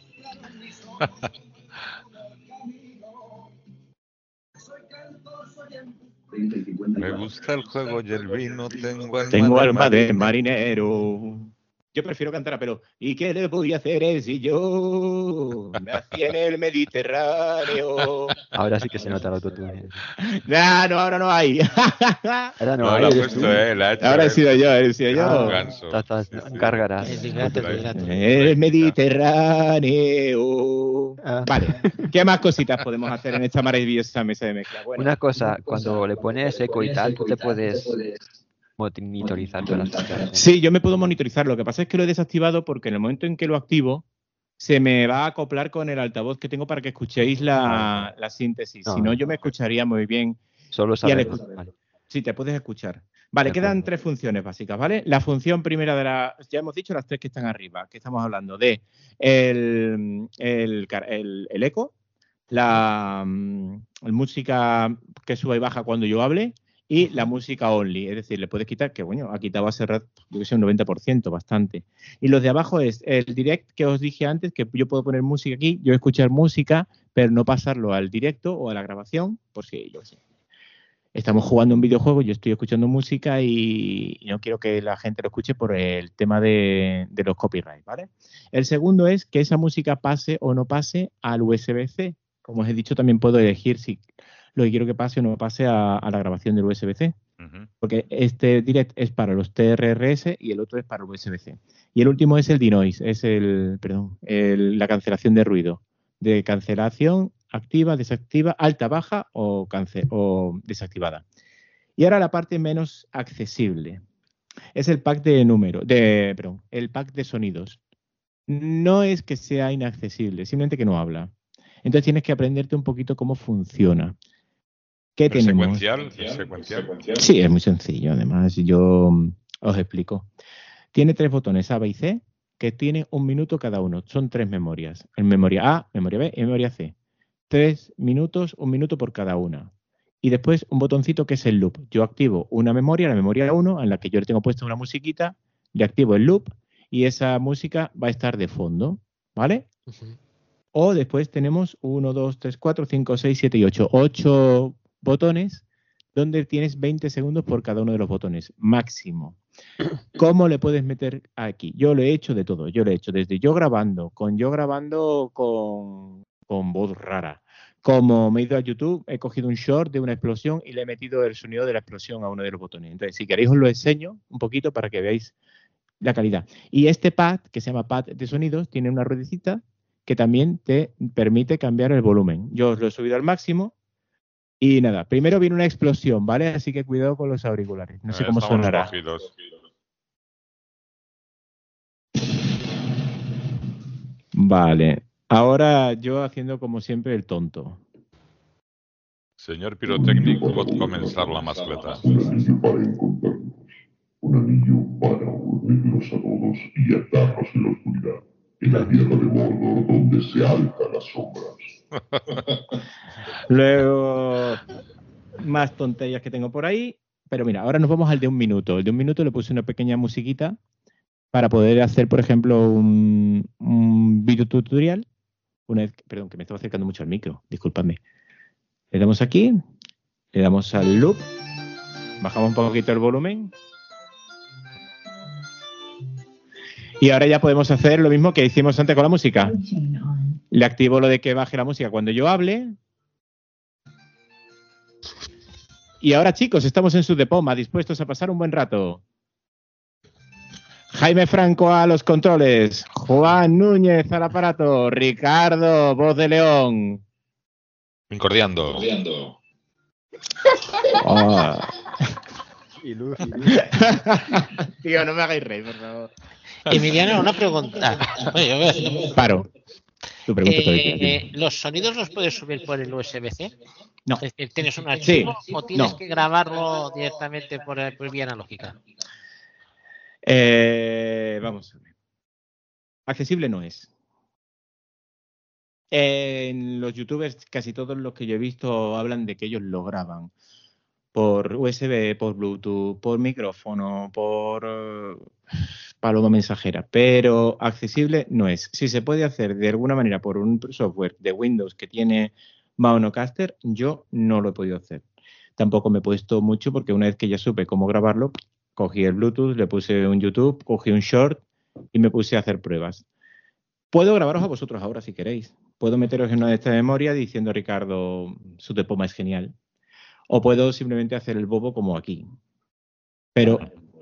S6: Me gusta el juego y el vino, tengo alma,
S2: tengo
S6: de,
S2: alma
S6: marinero.
S2: de marinero. Yo prefiero cantar a pelo. ¿Y qué le voy a hacer si yo nací en el Mediterráneo?
S3: Ahora sí que se nota el autotune.
S2: No, no, ahora no hay.
S3: Ahora no,
S6: No,
S3: hay.
S6: lo ha puesto él, ha hecho
S2: Ahora he
S6: él.
S2: sido yo, he sido yo.
S6: Ah, ganso.
S3: Estás,
S6: Sí, sí.
S3: Cárgaras.
S4: El gato, el gato.
S2: El Mediterráneo.
S3: Ah.
S2: Vale, ¿qué más cositas podemos hacer en esta maravillosa mesa de mezcla? Bueno,
S3: Una cosa, cuando le pones eco y tal, tú te puedes monitorizar todas las cosas.
S2: sí, yo me puedo monitorizar. Lo que pasa es que lo he desactivado porque en el momento en que lo activo se me va a acoplar con el altavoz que tengo para que escuchéis la, la síntesis.
S3: No,
S2: si no,
S3: no.
S2: yo me escucharía muy bien.
S3: Solo
S2: Y al
S3: saber.
S2: escu-
S3: Vale.
S2: Sí, te puedes escuchar. Vale, quedan tres funciones básicas, ¿vale? La función primera de la... Ya hemos dicho las tres que están arriba, que estamos hablando de el, el, el, el eco, la, la música que sube y baja cuando yo hable y la música only. Es decir, le puedes quitar, que bueno, ha quitado hace rato, yo que sé, un noventa por ciento, bastante. Y los de abajo es el direct que os dije antes, que yo puedo poner música aquí, yo escuchar música, pero no pasarlo al directo o a la grabación, por si yo sé. Estamos jugando un videojuego, yo estoy escuchando música y, y no quiero que la gente lo escuche por el tema de, de los copyrights, ¿vale? El segundo es que esa música pase o no pase al U S B C. Como os he dicho, también puedo elegir si lo que quiero que pase o no pase a, a la grabación del U S B C. Uh-huh. Porque este direct es para los T R R S y el otro es para el U S B C. Y el último es el denoise, es el, perdón, el, la cancelación de ruido. De cancelación activa, desactiva, alta, baja o, cance o desactivada. Y ahora la parte menos accesible. Es el pack de número, de, perdón, el pack de sonidos. No es que sea inaccesible, simplemente que no habla. Entonces tienes que aprenderte un poquito cómo funciona. ¿Qué
S6: ¿El
S2: tenemos?
S6: Secuencial? ¿El secuencial?
S2: Sí, es muy sencillo. Además, yo os explico. Tiene tres botones A, B y C, que tiene un minuto cada uno. Son tres memorias. En memoria A, memoria B y memoria C. Tres minutos, un minuto por cada una. Y después un botoncito que es el loop. Yo activo una memoria, la memoria uno, en la que yo le tengo puesta una musiquita, le activo el loop y esa música va a estar de fondo, ¿vale? Uh-huh. O después tenemos uno, dos, tres, cuatro, cinco, seis, siete y ocho. Ocho botones donde tienes veinte segundos por cada uno de los botones, máximo. ¿Cómo le puedes meter aquí? Yo lo he hecho de todo. Yo lo he hecho desde yo grabando, con yo grabando con... con voz rara. Como me he ido a YouTube, he cogido un short de una explosión y le he metido el sonido de la explosión a uno de los botones. Entonces, si queréis os lo enseño un poquito para que veáis la calidad. Y este pad, que se llama pad de sonidos, tiene una ruedecita que también te permite cambiar el volumen. Yo os lo he subido al máximo y nada, primero viene una explosión, ¿vale? Así que cuidado con los auriculares. No sé cómo sonará.
S6: Cogidos.
S2: Vale. Ahora yo haciendo como siempre el tonto.
S6: Señor pirotécnico, pot comenzar la mascleta.
S8: Un anillo para unirnos a todos y atarnos en la oscuridad, en la tierra de Mordor, donde se alzan las sombras.
S2: Luego, más tonterías que tengo por ahí. Pero mira, ahora nos vamos al de un minuto. El de un minuto le puse una pequeña musiquita para poder hacer, por ejemplo, un, un video tutorial. Una vez, perdón, que me estaba acercando mucho al micro, disculpadme. Le damos aquí, le damos al loop, bajamos un poquito el volumen. Y ahora ya podemos hacer lo mismo que hicimos antes con la música. Le activo lo de que baje la música cuando yo hable. Y ahora, chicos, estamos en Sudepoma, dispuestos a pasar un buen rato. Jaime Franco a los controles, Juan Núñez al aparato, Ricardo, voz de León.
S6: Incordiando.
S2: Oh. Tío, no me hagáis reír, por favor.
S4: Emiliano, una pregunta.
S2: Paro. Tu pregunta
S4: eh, ¿Los sonidos los puedes subir por el U S B C?
S2: No.
S4: Es decir, ¿tienes un archivo
S2: sí,
S4: o tienes
S2: no.
S4: que grabarlo directamente por, por vía analógica?
S2: Eh, vamos a ver. Accesible no es. En los youtubers, casi todos los que yo he visto hablan de que ellos lo graban por U S B, por Bluetooth, por micrófono, por uh, paloma mensajera, pero accesible no es. Si se puede hacer de alguna manera por un software de Windows que tiene Monocaster, yo no lo he podido hacer. Tampoco me he puesto mucho porque una vez que ya supe cómo grabarlo, cogí el Bluetooth, le puse un YouTube, cogí un short y me puse a hacer pruebas. Puedo grabaros a vosotros ahora si queréis. Puedo meteros en una de esta memoria diciendo, Ricardo, Sudepoma es genial. O puedo simplemente hacer el bobo como aquí. Pero,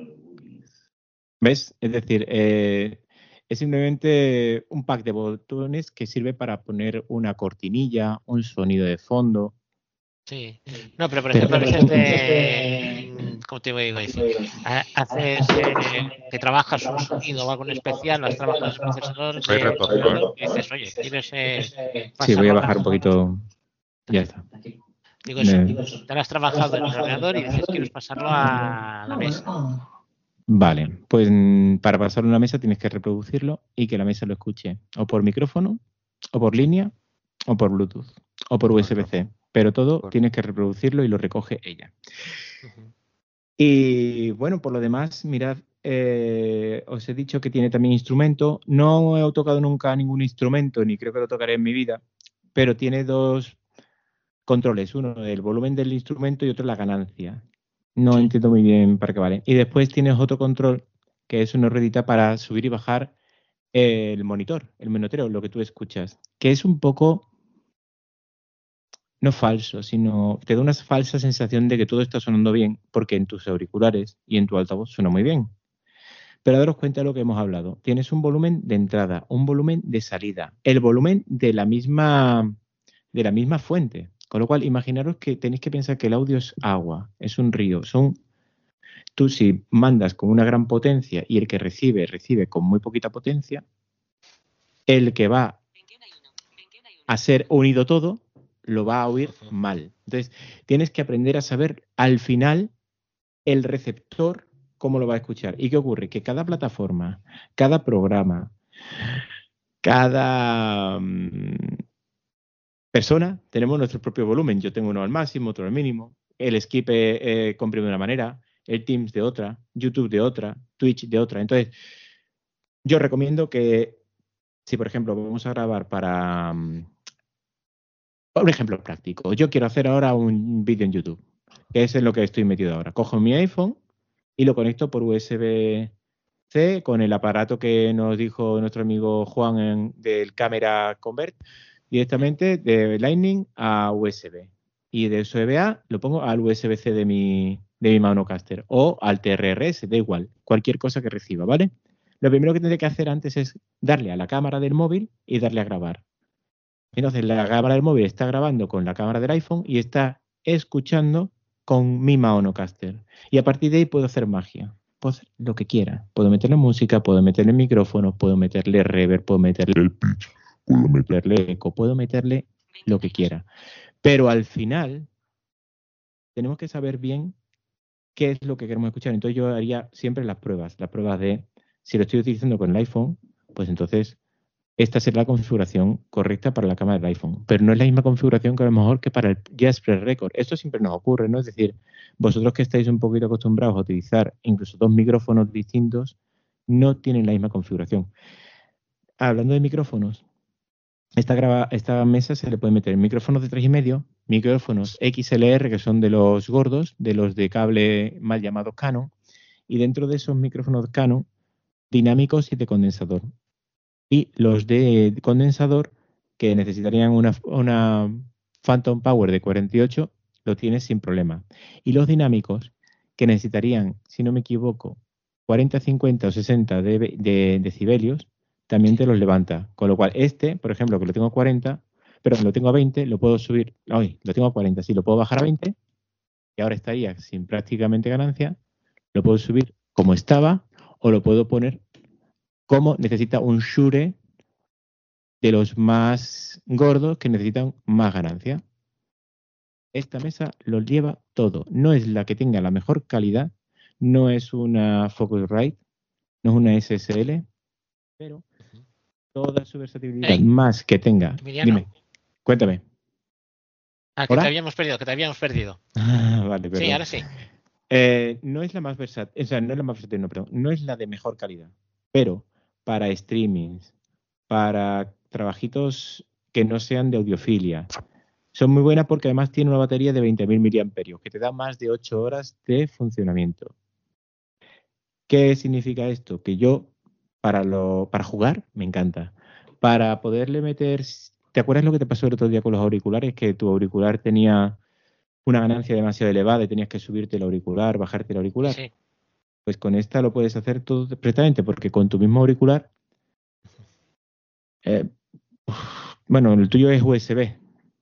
S2: ¿ves? Es decir, eh, es simplemente un pack de botones que sirve para poner una cortinilla, un sonido de fondo.
S4: Sí. No, pero por ejemplo, a veces de... ¿Cómo te voy a decir? Haces eh, que trabajas un sonido o algo en especial, las trabajas en el procesador y dices, oye, tienes... Eh,
S2: sí, voy a bajar un poquito... Ya está.
S4: Digo eso,
S2: Me-
S4: digo eso. Te lo has trabajado en el ordenador y dices quieres pasarlo a la mesa.
S2: Vale, pues mm, para pasarlo a una mesa tienes que reproducirlo y que la mesa lo escuche o por micrófono, o por línea, o por Bluetooth, o por U S B C. Pero todo tienes que reproducirlo y lo recoge ella.
S4: Ujú.
S2: Y bueno, por lo demás, mirad, eh, os he dicho que tiene también instrumento. No he tocado nunca ningún instrumento, ni creo que lo tocaré en mi vida, pero tiene dos controles, uno el volumen del instrumento y otro la ganancia. No
S4: Sí.
S2: entiendo muy bien para qué vale. Y después tienes otro control, que es una ruedita para subir y bajar el monitor, el monitoreo, lo que tú escuchas, que es un poco, no falso, sino te da una falsa sensación de que todo está sonando bien, porque en tus auriculares y en tu altavoz suena muy bien. Pero daros cuenta de lo que hemos hablado. Tienes un volumen de entrada, un volumen de salida, el volumen de la misma, de la misma fuente. Con lo cual, imaginaros que tenéis que pensar que el audio es agua, es un río. Son, tú si mandas con una gran potencia y el que recibe, recibe con muy poquita potencia, el que va a ser unido todo, lo va a oír mal. Entonces, tienes que aprender a saber al final el receptor cómo lo va a escuchar. ¿Y qué ocurre? Que cada plataforma, cada programa, cada mm, persona tenemos nuestro propio volumen. Yo tengo uno al máximo, otro al mínimo. El Skip eh, eh, comprime de una manera, el Teams de otra, YouTube de otra, Twitch de otra. Entonces, yo recomiendo que si, por ejemplo, vamos a grabar para... mm, un ejemplo práctico. Yo quiero hacer ahora un vídeo en YouTube, que es en lo que estoy metido ahora. Cojo mi iPhone y lo conecto por U S B-C con el aparato que nos dijo nuestro amigo Juan en- del Camera Convert, directamente de Lightning a U S B. Y de U S B A lo pongo al U S B-C de mi, de mi Maunocaster o al T R R S, da igual, cualquier cosa que reciba, ¿vale? Lo primero que tendré que hacer antes es darle a la cámara del móvil y darle a grabar. Entonces la cámara del móvil está grabando con la cámara del iPhone y está escuchando con mi Maunocaster. Y a partir de ahí puedo hacer magia. Puedo hacer lo que quiera. Puedo meterle música, puedo meterle micrófono, puedo meterle reverb, puedo meterle el pitch, puedo meterle eco, puedo meterle lo que quiera. Pero al final tenemos que saber bien qué es lo que queremos escuchar. Entonces yo haría siempre las pruebas. Las pruebas de, si lo estoy utilizando con el iPhone, pues entonces esta será la configuración correcta para la cámara del iPhone, pero no es la misma configuración que a lo mejor que para el Jazz Press Record. Esto siempre nos ocurre, ¿no? Es decir, vosotros que estáis un poquito acostumbrados a utilizar incluso dos micrófonos distintos, no tienen la misma configuración. Hablando de micrófonos, esta, grava, esta mesa se le puede meter micrófonos de tres y medio, micrófonos X L R, que son de los gordos, de los de cable mal llamados Canon, y dentro de esos micrófonos Canon, dinámicos y de condensador. Y los de condensador, que necesitarían una, una Phantom Power de cuarenta y ocho, lo tienes sin problema. Y los dinámicos, que necesitarían, si no me equivoco, cuarenta, cincuenta o sesenta de, de decibelios, también te los levanta. Con lo cual, este, por ejemplo, que lo tengo a cuarenta, pero lo tengo a veinte, lo puedo subir, ay, lo tengo a cuarenta, sí, lo puedo bajar a veinte, y ahora estaría sin prácticamente ganancia, lo puedo subir como estaba, o lo puedo poner como necesita un Shure de los más gordos que necesitan más ganancia. Esta mesa lo lleva todo. No es la que tenga la mejor calidad, no es una Focusrite, no es una S S L, pero toda su versatilidad,
S4: Hey,
S2: más que tenga.
S4: Emiliano.
S2: Dime, cuéntame.
S4: Ah, que
S2: ¿Hola?
S4: te habíamos perdido, que te habíamos perdido.
S2: Ah, vale, perdón.
S4: Sí, ahora sí.
S2: Eh, no es la más versátil, o sea, no es la más versátil, no, perdón, no es la de mejor calidad, pero para streamings, para trabajitos que no sean de audiofilia, son muy buenas porque además tiene una batería de veinte mil miliamperios que te da más de ocho horas de funcionamiento. ¿Qué significa esto? Que yo, para, lo, para jugar, me encanta. Para poderle meter... ¿Te acuerdas lo que te pasó el otro día con los auriculares? Que tu auricular tenía una ganancia demasiado elevada y tenías que subirte el auricular, bajarte el auricular.
S4: Sí.
S2: Pues con esta lo puedes hacer todo perfectamente porque con tu mismo auricular... Eh, bueno, el tuyo es U S B.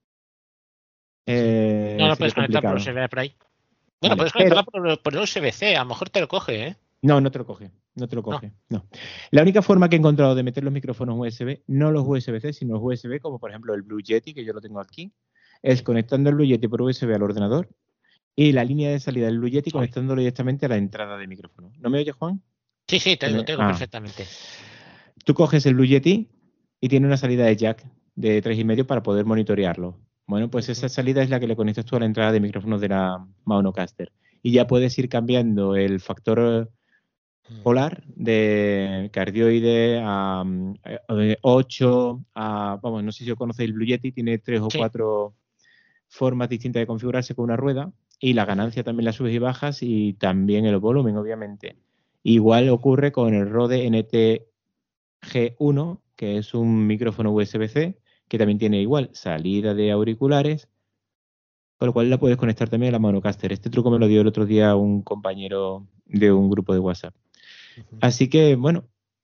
S2: Eh,
S4: No lo
S2: sería
S4: puedes conectar por
S2: complicado.
S4: U S B por ahí. Bueno,
S2: Vale,
S4: puedes conectarla por, por U S B C, a lo mejor te lo coge, ¿eh?
S2: No, no te lo coge, no te lo coge, no. no. La única forma que he encontrado de meter los micrófonos U S B, no los U S B C, sino los U S B, como por ejemplo el Blue Yeti, que yo lo tengo aquí, es conectando el Blue Yeti por U S B al ordenador y la línea de salida del Blue Yeti conectándolo directamente a la entrada de micrófono. ¿No me oyes, Juan?
S4: Sí, sí, te lo tengo
S2: ah.
S4: perfectamente.
S2: Tú coges el Blue Yeti y tiene una salida de jack de tres y medio para poder monitorearlo. Bueno, pues esa salida es la que le conectas tú a la entrada de micrófonos de la Maunocaster. Y ya puedes ir cambiando el factor polar de cardioide a, a ocho, a, vamos, no sé si os conocéis el Blue Yeti, tiene tres o sí. cuatro formas distintas de configurarse con una rueda y la ganancia también la subes y bajas y también el volumen, obviamente. Igual ocurre con el Rode N T G uno, que es un micrófono U S B C, que también tiene igual salida de auriculares, con lo cual la puedes conectar también a la Maunocaster. Este truco me lo dio el otro día un compañero de un grupo de WhatsApp. Uh-huh. Así que, bueno,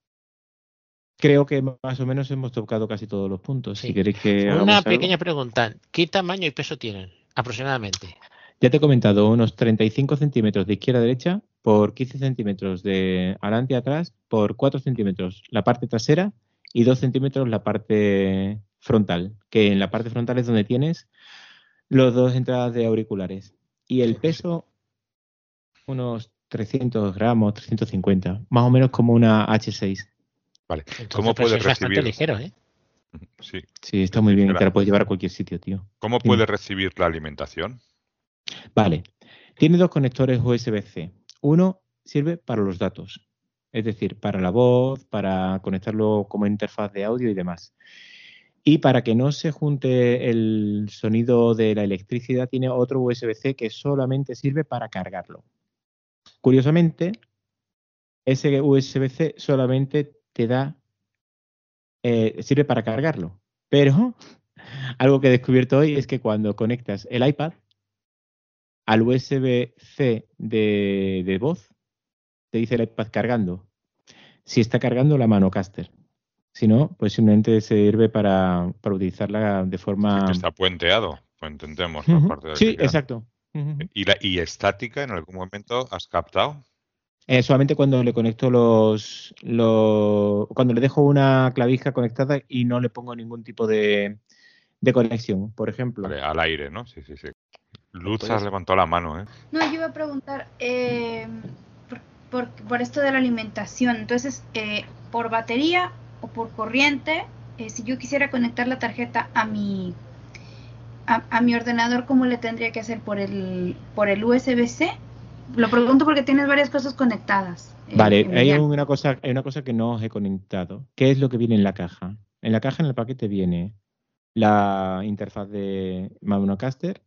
S2: creo que más o menos hemos tocado casi todos los puntos. Sí. Si queréis que
S4: Una pequeña algo. pregunta. ¿Qué tamaño y peso tienen aproximadamente?
S2: Ya te he comentado, unos treinta y cinco centímetros de izquierda a derecha por quince centímetros de adelante a atrás por cuatro centímetros la parte trasera y dos centímetros la parte frontal, que en la parte frontal es donde tienes los dos entradas de auriculares. Y el peso, unos trescientos gramos, trescientos cincuenta, más o menos como una hache seis.
S6: Vale.
S4: Entonces,
S6: ¿Cómo
S4: pues
S6: puedes
S4: es
S6: recibir?
S4: bastante ligero, ¿eh?
S6: Sí.
S2: Sí, está muy bien. Te la puedes llevar a cualquier sitio, tío.
S6: ¿Cómo
S2: sí.
S6: puedes recibir la alimentación?
S2: Vale. Tiene dos conectores U S B C. Uno sirve para los datos, es decir, para la voz, para conectarlo como interfaz de audio y demás. Y para que no se junte el sonido de la electricidad, tiene otro U S B C que solamente sirve para cargarlo. Curiosamente, ese U S B C solamente te da, eh, sirve para cargarlo. Pero algo que he descubierto hoy es que cuando conectas el iPad al U S B C de, de voz, te dice el iPad cargando. Si está cargando la Maunocaster. Si no, pues simplemente sirve para, para utilizarla de forma...
S6: Sí, que está puenteado, pues entendemos, ¿no?
S2: Uh-huh.
S6: Parte de
S2: sí,
S6: electricidad.
S2: exacto. Uh-huh.
S6: ¿Y, la, ¿Y estática en algún momento has captado?
S2: Eh, solamente cuando le conecto los, los... Cuando le dejo una clavija conectada y no le pongo ningún tipo de, de conexión, por ejemplo.
S6: Vale, al aire, ¿no? Sí, sí, sí. Luz has levantado la mano, ¿eh?
S12: No, yo iba a preguntar... Eh... Por, por esto de la alimentación, entonces, eh, por batería o por corriente, eh, si yo quisiera conectar la tarjeta a mi a, a mi ordenador, ¿cómo le tendría que hacer? ¿Por el por el U S B C? Lo pregunto porque tienes varias cosas conectadas.
S2: Eh, vale, hay una cosa, hay una cosa que no os he conectado. ¿Qué es lo que viene en la caja? En la caja, en el paquete, viene la interfaz de Maunocaster,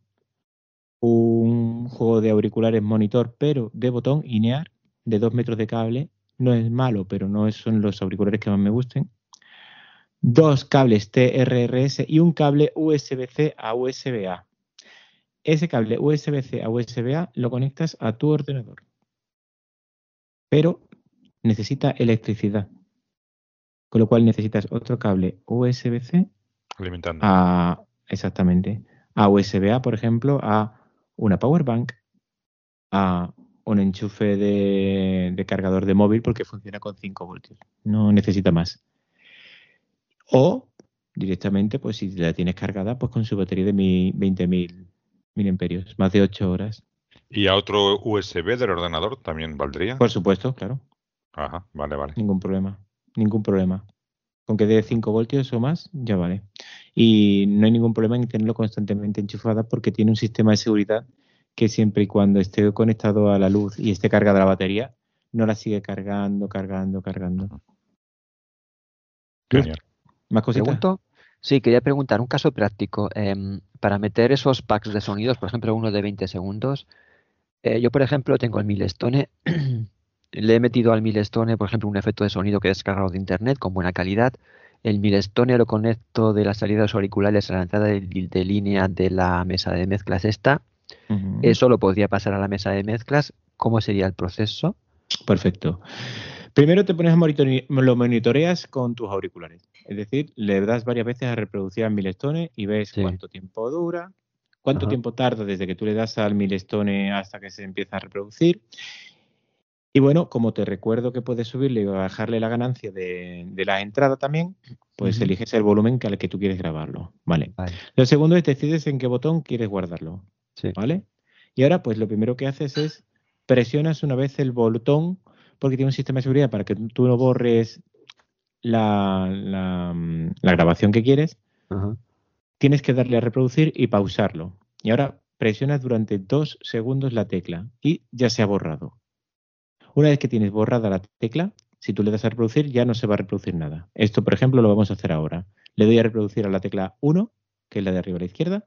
S2: un juego de auriculares monitor, pero de botón INEAR, de dos metros de cable. No es malo, pero no son los auriculares que más me gusten. Dos cables T R R S y un cable U S B C a U S B A. Ese cable U S B C a U S B A lo conectas a tu ordenador. Pero necesita electricidad. Con lo cual necesitas otro cable U S B C
S6: alimentando.
S2: A, exactamente, a U S B A, por ejemplo, a una power bank, a un enchufe de, de cargador de móvil porque funciona con cinco voltios. No necesita más. O directamente, pues si la tienes cargada, pues con su batería de veinte mil miliamperios, más de ocho horas.
S6: ¿Y a otro U S B del ordenador también valdría?
S2: Por supuesto, claro.
S6: Ajá, vale, vale.
S2: Ningún problema, ningún problema. Con que dé cinco voltios o más, ya vale. Y no hay ningún problema en tenerlo constantemente enchufada porque tiene un sistema de seguridad que siempre y cuando esté conectado a la luz y esté cargada la batería, no la sigue cargando, cargando, cargando.
S6: Genial.
S2: ¿Más cositas?
S3: ¿Pregunto? Sí, quería preguntar un caso práctico. Eh, para meter esos packs de sonidos, por ejemplo, uno de veinte segundos, eh, yo, por ejemplo, tengo el Milestone. Le he metido al Milestone, por ejemplo, un efecto de sonido que he descargado de internet con buena calidad. El Milestone lo conecto de la salida de los auriculares a la entrada de, de línea de la mesa de mezclas esta. Uh-huh. Eso lo podría pasar a la mesa de mezclas. ¿Cómo sería el proceso?
S2: Perfecto. Primero te pones a monitorear, lo monitoreas con tus auriculares. Es decir, le das varias veces a reproducir al Milestone y ves sí. cuánto tiempo dura, cuánto uh-huh. tiempo tarda desde que tú le das al Milestone hasta que se empieza a reproducir. Y bueno, como te recuerdo que puedes subirle y bajarle la ganancia de, de la entrada también, pues
S3: Ujú.
S2: eliges el volumen al que tú quieres grabarlo, ¿vale?
S3: Vale.
S2: Lo segundo es decides en qué botón quieres guardarlo,
S3: Sí.
S2: ¿vale? Y ahora, pues lo primero que haces es presionas una vez el botón, porque tiene un sistema de seguridad para que tú no borres la, la, mm, la grabación que quieres.
S3: Ajá.
S2: Tienes que darle a reproducir y pausarlo. Y ahora presionas durante dos segundos la tecla y ya se ha borrado. Una vez que tienes borrada la tecla, si tú le das a reproducir, ya no se va a reproducir nada. Esto, por ejemplo, lo vamos a hacer ahora. Le doy a reproducir a la tecla uno, que es la de arriba a la izquierda.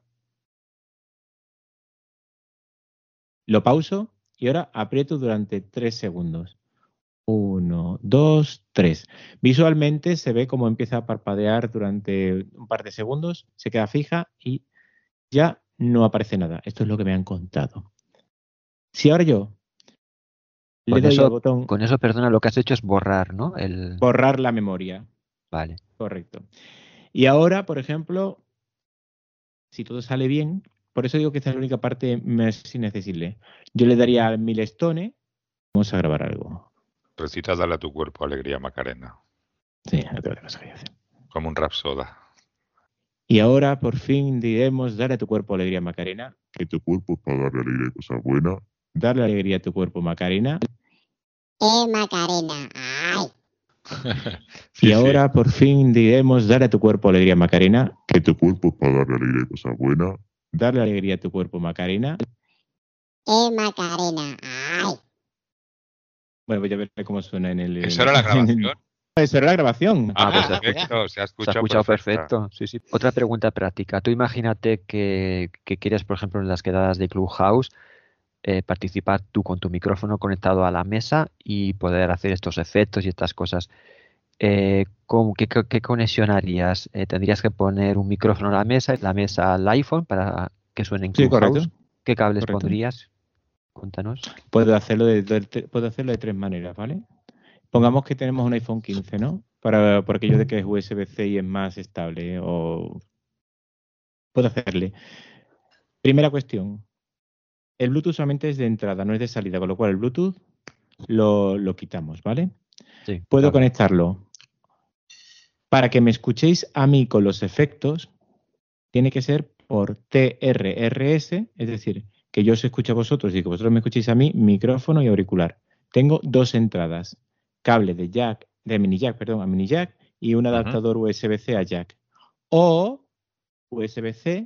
S2: Lo pauso y ahora aprieto durante tres segundos. uno, dos, tres. Visualmente se ve cómo empieza a parpadear durante un par de segundos, se queda fija y ya no aparece nada. Esto es lo que me han contado. Si ahora yo le
S3: Con
S2: doy al
S3: eso,
S2: botón
S3: con eso, perdona, lo que has hecho es borrar, ¿no? El...
S2: borrar la memoria.
S3: Vale.
S2: Correcto. Y ahora, por ejemplo, si todo sale bien, por eso digo que esta es la única parte más inaccesible. Yo le daría al milestone. Vamos a grabar algo.
S6: Recita Dale a tu cuerpo, alegría Macarena.
S2: Sí, no tengo otra cosa que hacer.
S6: Como un rapsoda.
S2: Y ahora, por fin, diremos, dale a tu cuerpo alegría, Macarena.
S8: Que tu cuerpo es para darle alegría y cosas buenas.
S2: Darle alegría a tu cuerpo, Macarena.
S10: Eh, Macarena. Ay.
S6: Sí,
S2: Y
S6: sí.
S2: ahora, por fin, diremos, dale a tu cuerpo alegría, Macarena.
S8: Que tu cuerpo es para darle alegría y cosas buenas.
S2: Darle alegría a tu cuerpo, Macarena.
S10: Eh, Macarena. Ay.
S2: Bueno, voy a ver cómo suena en el...
S6: ¿Eso era la grabación?
S2: Eso era la grabación.
S6: Ah,
S3: pues
S6: pues
S3: se ha
S6: perfecto, se ha
S3: Se ha
S6: escuchado,
S3: escuchado
S6: perfecta.
S3: perfecto. Sí, sí. Otra pregunta práctica. Tú imagínate que, que quieres, por ejemplo, en las quedadas de Clubhouse, eh, participar tú con tu micrófono conectado a la mesa y poder hacer estos efectos y estas cosas. Eh, ¿cómo- qué, qué- qué conexión harías? Eh, ¿Tendrías que poner un micrófono a la mesa y la mesa al iPhone para que suene en
S2: Sí,
S3: Clubhouse?
S2: correcto.
S3: ¿Qué cables
S2: Correcto.
S3: pondrías? Cuéntanos.
S2: Puedo hacerlo de, de- puedo hacerlo de tres maneras, ¿vale? Pongamos que tenemos un iPhone quince, ¿no? Para, por aquello de que es U S B C y es más estable. O puedo hacerle. Primera cuestión. El Bluetooth solamente es de entrada, no es de salida, con lo cual el Bluetooth lo, lo quitamos, ¿vale?
S3: Sí,
S2: Puedo
S3: claro.
S2: conectarlo. Para que me escuchéis a mí con los efectos, tiene que ser por T R R S, es decir, que yo os escuche a vosotros y que vosotros me escuchéis a mí, micrófono y auricular. Tengo dos entradas, cable de jack, de mini jack, perdón, a mini jack y un adaptador U S B C a jack. O U S B C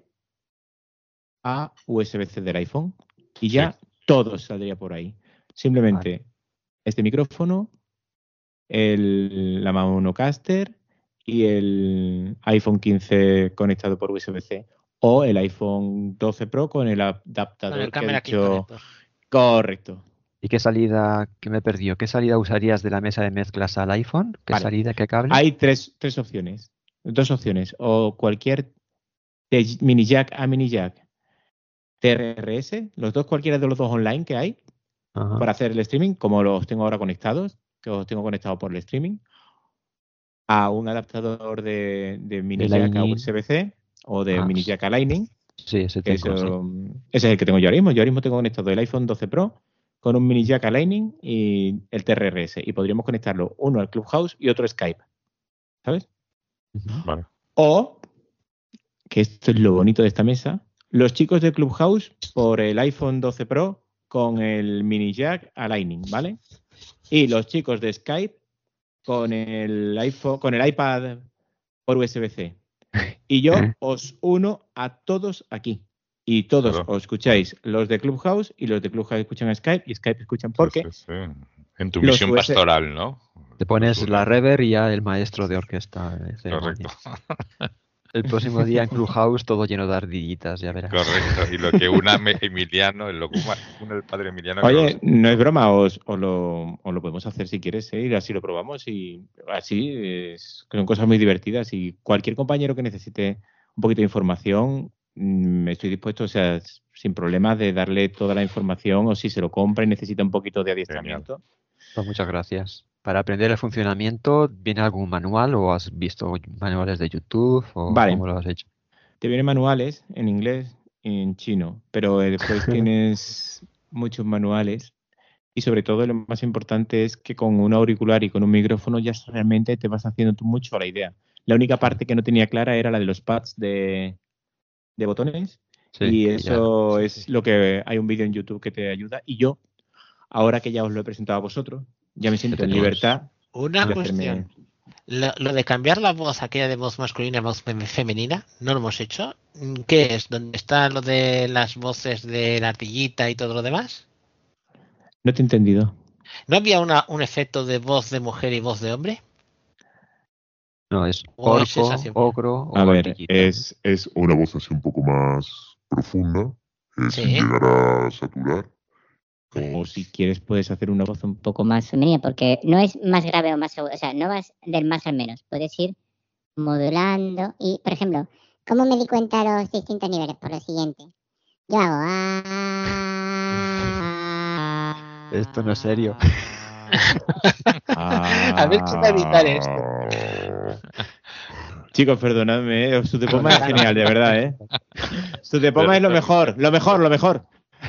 S2: a U S B C del iPhone. Y ya
S6: Sí.
S2: todo saldría por ahí. Simplemente este micrófono, el, la Monocaster y el iPhone quince conectado por U S B C. O el iPhone doce Pro con el adaptador
S4: Con el
S2: que ha
S4: Camera Key
S2: dicho...
S4: Connector.
S2: Correcto.
S3: ¿Y qué salida, que me perdió? ¿Qué salida usarías de la mesa de mezclas al iPhone? ¿Qué
S2: Vale.
S3: salida, qué cable?
S2: Hay tres, tres opciones. Dos opciones. O cualquier de mini jack a mini jack T R R S, los dos, cualquiera de los dos online que hay
S3: Ajá.
S2: para hacer el streaming, como los tengo ahora conectados, que los tengo conectados por el streaming, a un adaptador de, de mini
S3: De
S2: jack a
S3: Lightning.
S2: U S B C o de
S3: Ah,
S2: mini jack a Lightning.
S3: Sí, ese
S2: Que
S3: tengo,
S2: eso,
S3: sí.
S2: ese es el que tengo yo ahora mismo. Yo ahora mismo tengo conectado el iPhone doce Pro con un mini jack a Lightning y el T R R S. Y podríamos conectarlo uno al Clubhouse y otro a Skype. ¿Sabes?
S3: Ujú.
S6: Vale.
S2: O, que esto es lo bonito de esta mesa, los chicos de Clubhouse por el iPhone doce Pro con el mini jack a Lightning, ¿vale? Y los chicos de Skype con el iPhone, con el iPad por U S B C. Y yo os uno a todos aquí. Y todos
S6: Claro.
S2: os escucháis, los de Clubhouse y los de Clubhouse escuchan a Skype y Skype escuchan porque
S6: Sí, sí, sí. En tu
S2: los
S6: misión
S2: U S B
S6: pastoral, ¿no?
S3: Te pones
S6: Los
S3: la
S6: une.
S3: reverb y ya el maestro de orquesta. de ceremonia.
S6: Correcto.
S3: El próximo día en Clubhouse todo lleno de ardillitas, ya verás.
S6: Correcto. Y lo que una me- Emiliano, lo que una- une el padre Emiliano. que
S2: Oye,
S6: los-
S2: no es broma, os, os lo, os lo podemos hacer si quieres, ¿eh? Y así lo probamos y así es, son cosas muy divertidas y cualquier compañero que necesite un poquito de información, mm, estoy dispuesto, o sea, sin problemas de darle toda la información o si se lo compra y necesita un poquito de adiestramiento.
S3: Pues muchas gracias. Para aprender el funcionamiento, ¿viene algún manual o has visto manuales de YouTube o
S2: Vale.
S3: cómo lo has hecho?
S2: Te vienen manuales en inglés y en chino, pero eh, después tienes muchos manuales Y sobre todo lo más importante es que con un auricular y con un micrófono ya realmente te vas haciendo tú mucho a la idea. La única parte que no tenía clara era la de los pads de, de botones.
S3: Sí,
S2: y eso
S4: ya. Sí,
S2: es
S4: sí.
S2: lo que hay un vídeo en YouTube que te ayuda. Y yo, ahora que ya os lo he presentado a vosotros, ya me siento en
S3: tenemos
S2: libertad
S4: Una
S2: de
S4: cuestión.
S2: hacerme...
S4: Lo, lo de cambiar la voz, aquella de voz masculina a voz fem- femenina, no lo hemos hecho. ¿Qué es? ¿Dónde está lo de las voces de la ardillita y todo lo demás?
S2: No te he entendido.
S4: ¿No había una, un efecto de voz de mujer y voz de hombre?
S3: No, es
S4: ¿O es
S3: orco,
S4: sensación mía?
S3: ogro
S8: A
S3: o
S8: ver,
S3: ardillita.
S8: es, es una voz así un poco más profunda, eh,
S4: Sí.
S8: sin llegar a saturar.
S2: O si quieres puedes hacer una voz un poco
S10: poco más femenina, porque no es más grave o más agudo, o sea, no vas del más al menos, puedes ir modulando y, por ejemplo, ¿cómo me di cuenta de los distintos niveles? Por lo siguiente, yo hago ah,
S3: Esto no es serio.
S4: A ver cómo evitar esto.
S2: Chicos, perdonadme, ¿eh? Su Tepoma es genial, de verdad, ¿eh? Su Tepoma es lo mejor, lo mejor, lo mejor.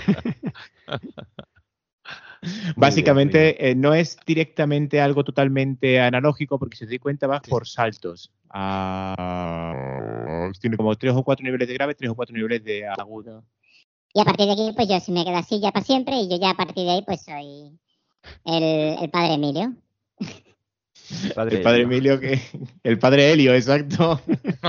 S2: Básicamente eh, no es directamente algo totalmente analógico, porque si os dais cuenta vas por saltos. Ah, tiene como tres o cuatro niveles de grave, tres o cuatro niveles de agudo.
S10: y a partir de aquí, pues yo si me quedo así ya para siempre y yo ya a partir de ahí, pues soy el, el padre Emilio.
S3: Padre
S2: El padre
S3: Helio.
S2: Emilio, que el padre Helio, exacto.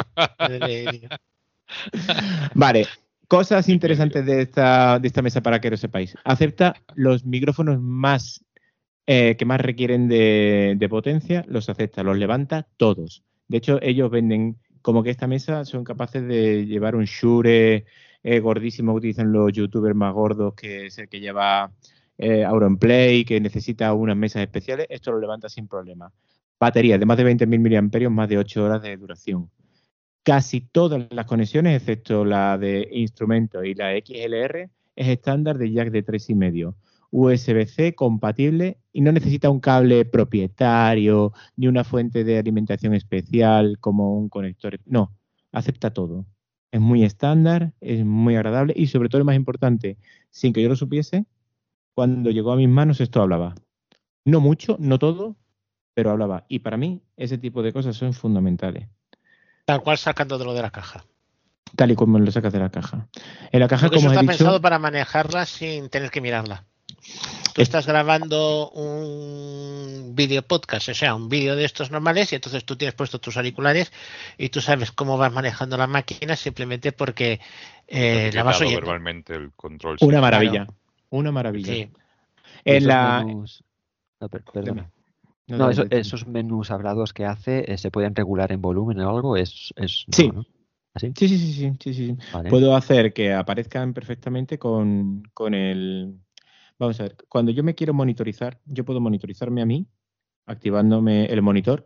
S2: Vale, cosas interesantes de esta, de esta mesa para que lo sepáis. Acepta los micrófonos más eh, que más requieren de, de potencia, los acepta, los levanta todos. De hecho, ellos venden como que esta mesa son capaces de llevar un Shure eh, gordísimo que utilizan los youtubers más gordos, que es el que lleva eh, Auronplay, que necesita unas mesas especiales. Esto lo levanta sin problema. Baterías de más de veinte mil miliamperios, más de ocho horas de duración. Casi todas las conexiones, excepto la de instrumentos y la X L R, es estándar de jack de tres y medio. U S B C compatible y no necesita un cable propietario ni una fuente de alimentación especial como un conector. No, acepta todo. Es muy estándar, es muy agradable y sobre todo lo más importante, sin que yo lo supiese, cuando llegó a mis manos esto hablaba. No mucho, no todo, pero hablaba. Y para mí ese tipo de cosas son fundamentales.
S4: Tal cual sacándolo de la caja.
S2: Tal y como lo sacas de la caja. En la caja,
S4: Porque
S2: como
S4: eso
S2: he
S4: está
S2: dicho,
S4: pensado para manejarla sin tener que mirarla. Tú estás grabando un vídeo podcast, o sea, un vídeo de estos normales, y entonces tú tienes puesto tus auriculares y tú sabes cómo vas manejando la máquina simplemente porque eh, la vas oyendo.
S6: Verbalmente el control.
S2: una
S6: sí.
S2: maravilla.
S4: Claro.
S2: Una maravilla.
S4: Sí.
S3: Y
S2: En
S3: esos
S2: la...
S3: menús... No, per- perdona.
S2: No,
S3: No,
S2: dale,
S3: eso-
S2: dale.
S3: esos menús hablados que hace, eh, ¿se pueden regular en volumen o algo? Es, es no,
S2: Sí.
S3: ¿no? ¿Así?
S2: Sí, sí, sí, sí, sí, sí.
S3: Vale.
S2: Puedo hacer que aparezcan perfectamente con, con el... Vamos a ver, cuando yo me quiero monitorizar, yo puedo monitorizarme a mí, activándome el monitor,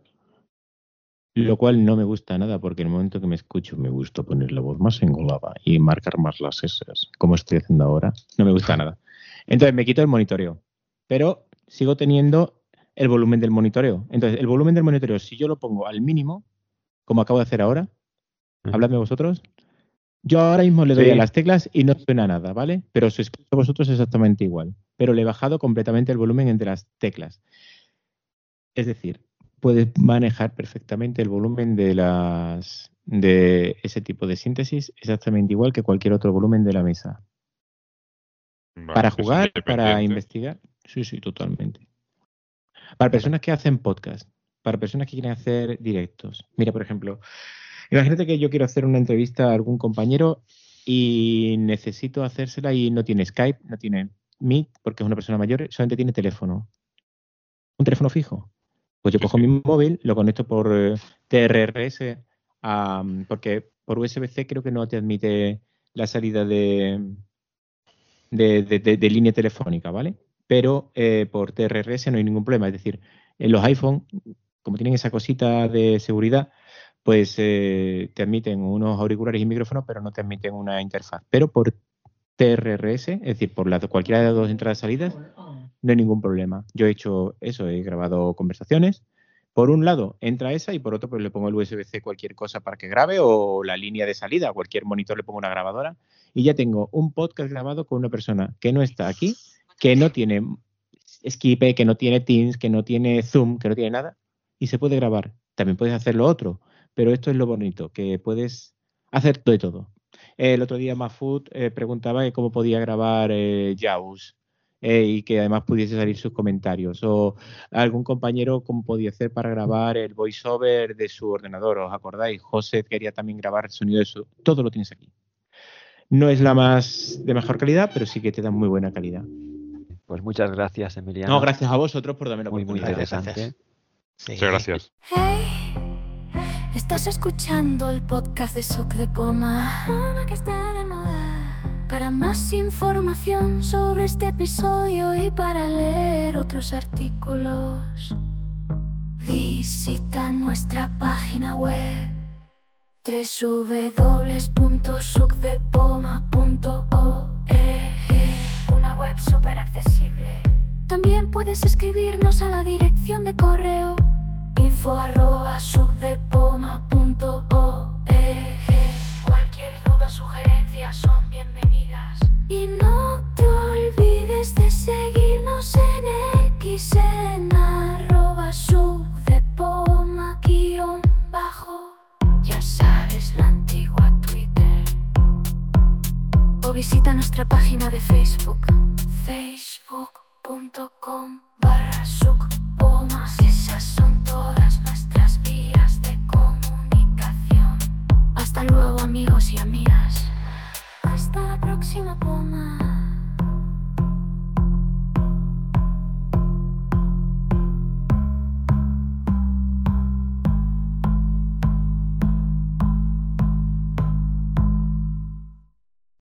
S2: lo cual no me gusta nada, porque en el momento que me escucho me gusta poner la voz más engolada y marcar más las S, como estoy haciendo ahora. No me gusta nada. Entonces me quito el monitoreo, pero sigo teniendo el volumen del monitoreo. Entonces, el volumen del monitoreo, si yo lo pongo al mínimo, como acabo de hacer ahora,
S3: Ujú.
S2: habladme vosotros. Yo ahora mismo le doy
S3: Sí.
S2: a las teclas y no suena nada, ¿vale? Pero os escucho a vosotros exactamente igual. Pero le he bajado completamente el volumen entre las teclas. Es decir, puedes manejar perfectamente el volumen de las de ese tipo de síntesis exactamente igual que cualquier otro volumen de la mesa.
S6: Vale,
S2: Para
S6: es
S2: jugar, para
S6: independiente.
S2: investigar. Sí, sí, totalmente. Para personas que hacen podcast, para personas que quieren hacer directos. Mira, por ejemplo, imagínate que yo quiero hacer una entrevista a algún compañero y necesito hacérsela y no tiene Skype, no tiene Meet, porque es una persona mayor, solamente tiene teléfono. Un teléfono fijo. Pues yo
S6: Sí,
S2: cojo
S6: sí.
S2: mi móvil, lo conecto por eh, T R R S, a, porque por U S B C creo que no te admite la salida de, de, de- de- de línea telefónica, ¿vale? Pero eh, por T R R S no hay ningún problema. Es decir, en los iPhone, como tienen esa cosita de seguridad, pues eh, te admiten unos auriculares y micrófonos, pero no te admiten una interfaz. Pero por T R R S, es decir, por la, cualquiera de las dos entradas y salidas, no hay ningún problema. Yo he hecho eso, he grabado conversaciones. Por un lado entra esa y por otro pues le pongo el U S B C cualquier cosa para que grabe o la línea de salida, a cualquier monitor le pongo una grabadora y ya tengo un podcast grabado con una persona que no está aquí, que no tiene Skype, que no tiene Teams, que no tiene Zoom, que no tiene nada, y se puede grabar. También puedes hacer lo otro, pero esto es lo bonito, que puedes hacer de todo. El otro día Mahfoud eh, preguntaba que cómo podía grabar eh, Jaws eh, y que además pudiese salir sus comentarios. O algún compañero cómo podía hacer para grabar el voiceover de su ordenador. ¿Os acordáis? José quería también grabar el sonido de su... Todo lo tienes aquí. No es la más de mejor calidad, pero sí que te da muy buena calidad.
S3: Pues muchas gracias, Emiliano.
S2: No, gracias a vosotros por darme la
S3: Muy, muy
S2: oportunidad.
S3: interesante.
S6: Sí. Muchas gracias.
S13: Hey, estás escuchando el podcast de Suc de Poma, que está de moda. Para más información sobre este episodio y para leer otros artículos, visita nuestra página web doble u doble u doble u punto suc de poma punto org, una web súper accesible. También puedes escribirnos a la dirección de correo info arroba sucdepoma punto org. Cualquier duda o sugerencia son bienvenidas. Y no te olvides de seguirnos en X en arroba sucdepoma guión bajo. Ya sabes, la antigua Twitter. O visita nuestra página de Facebook, facebook punto com barra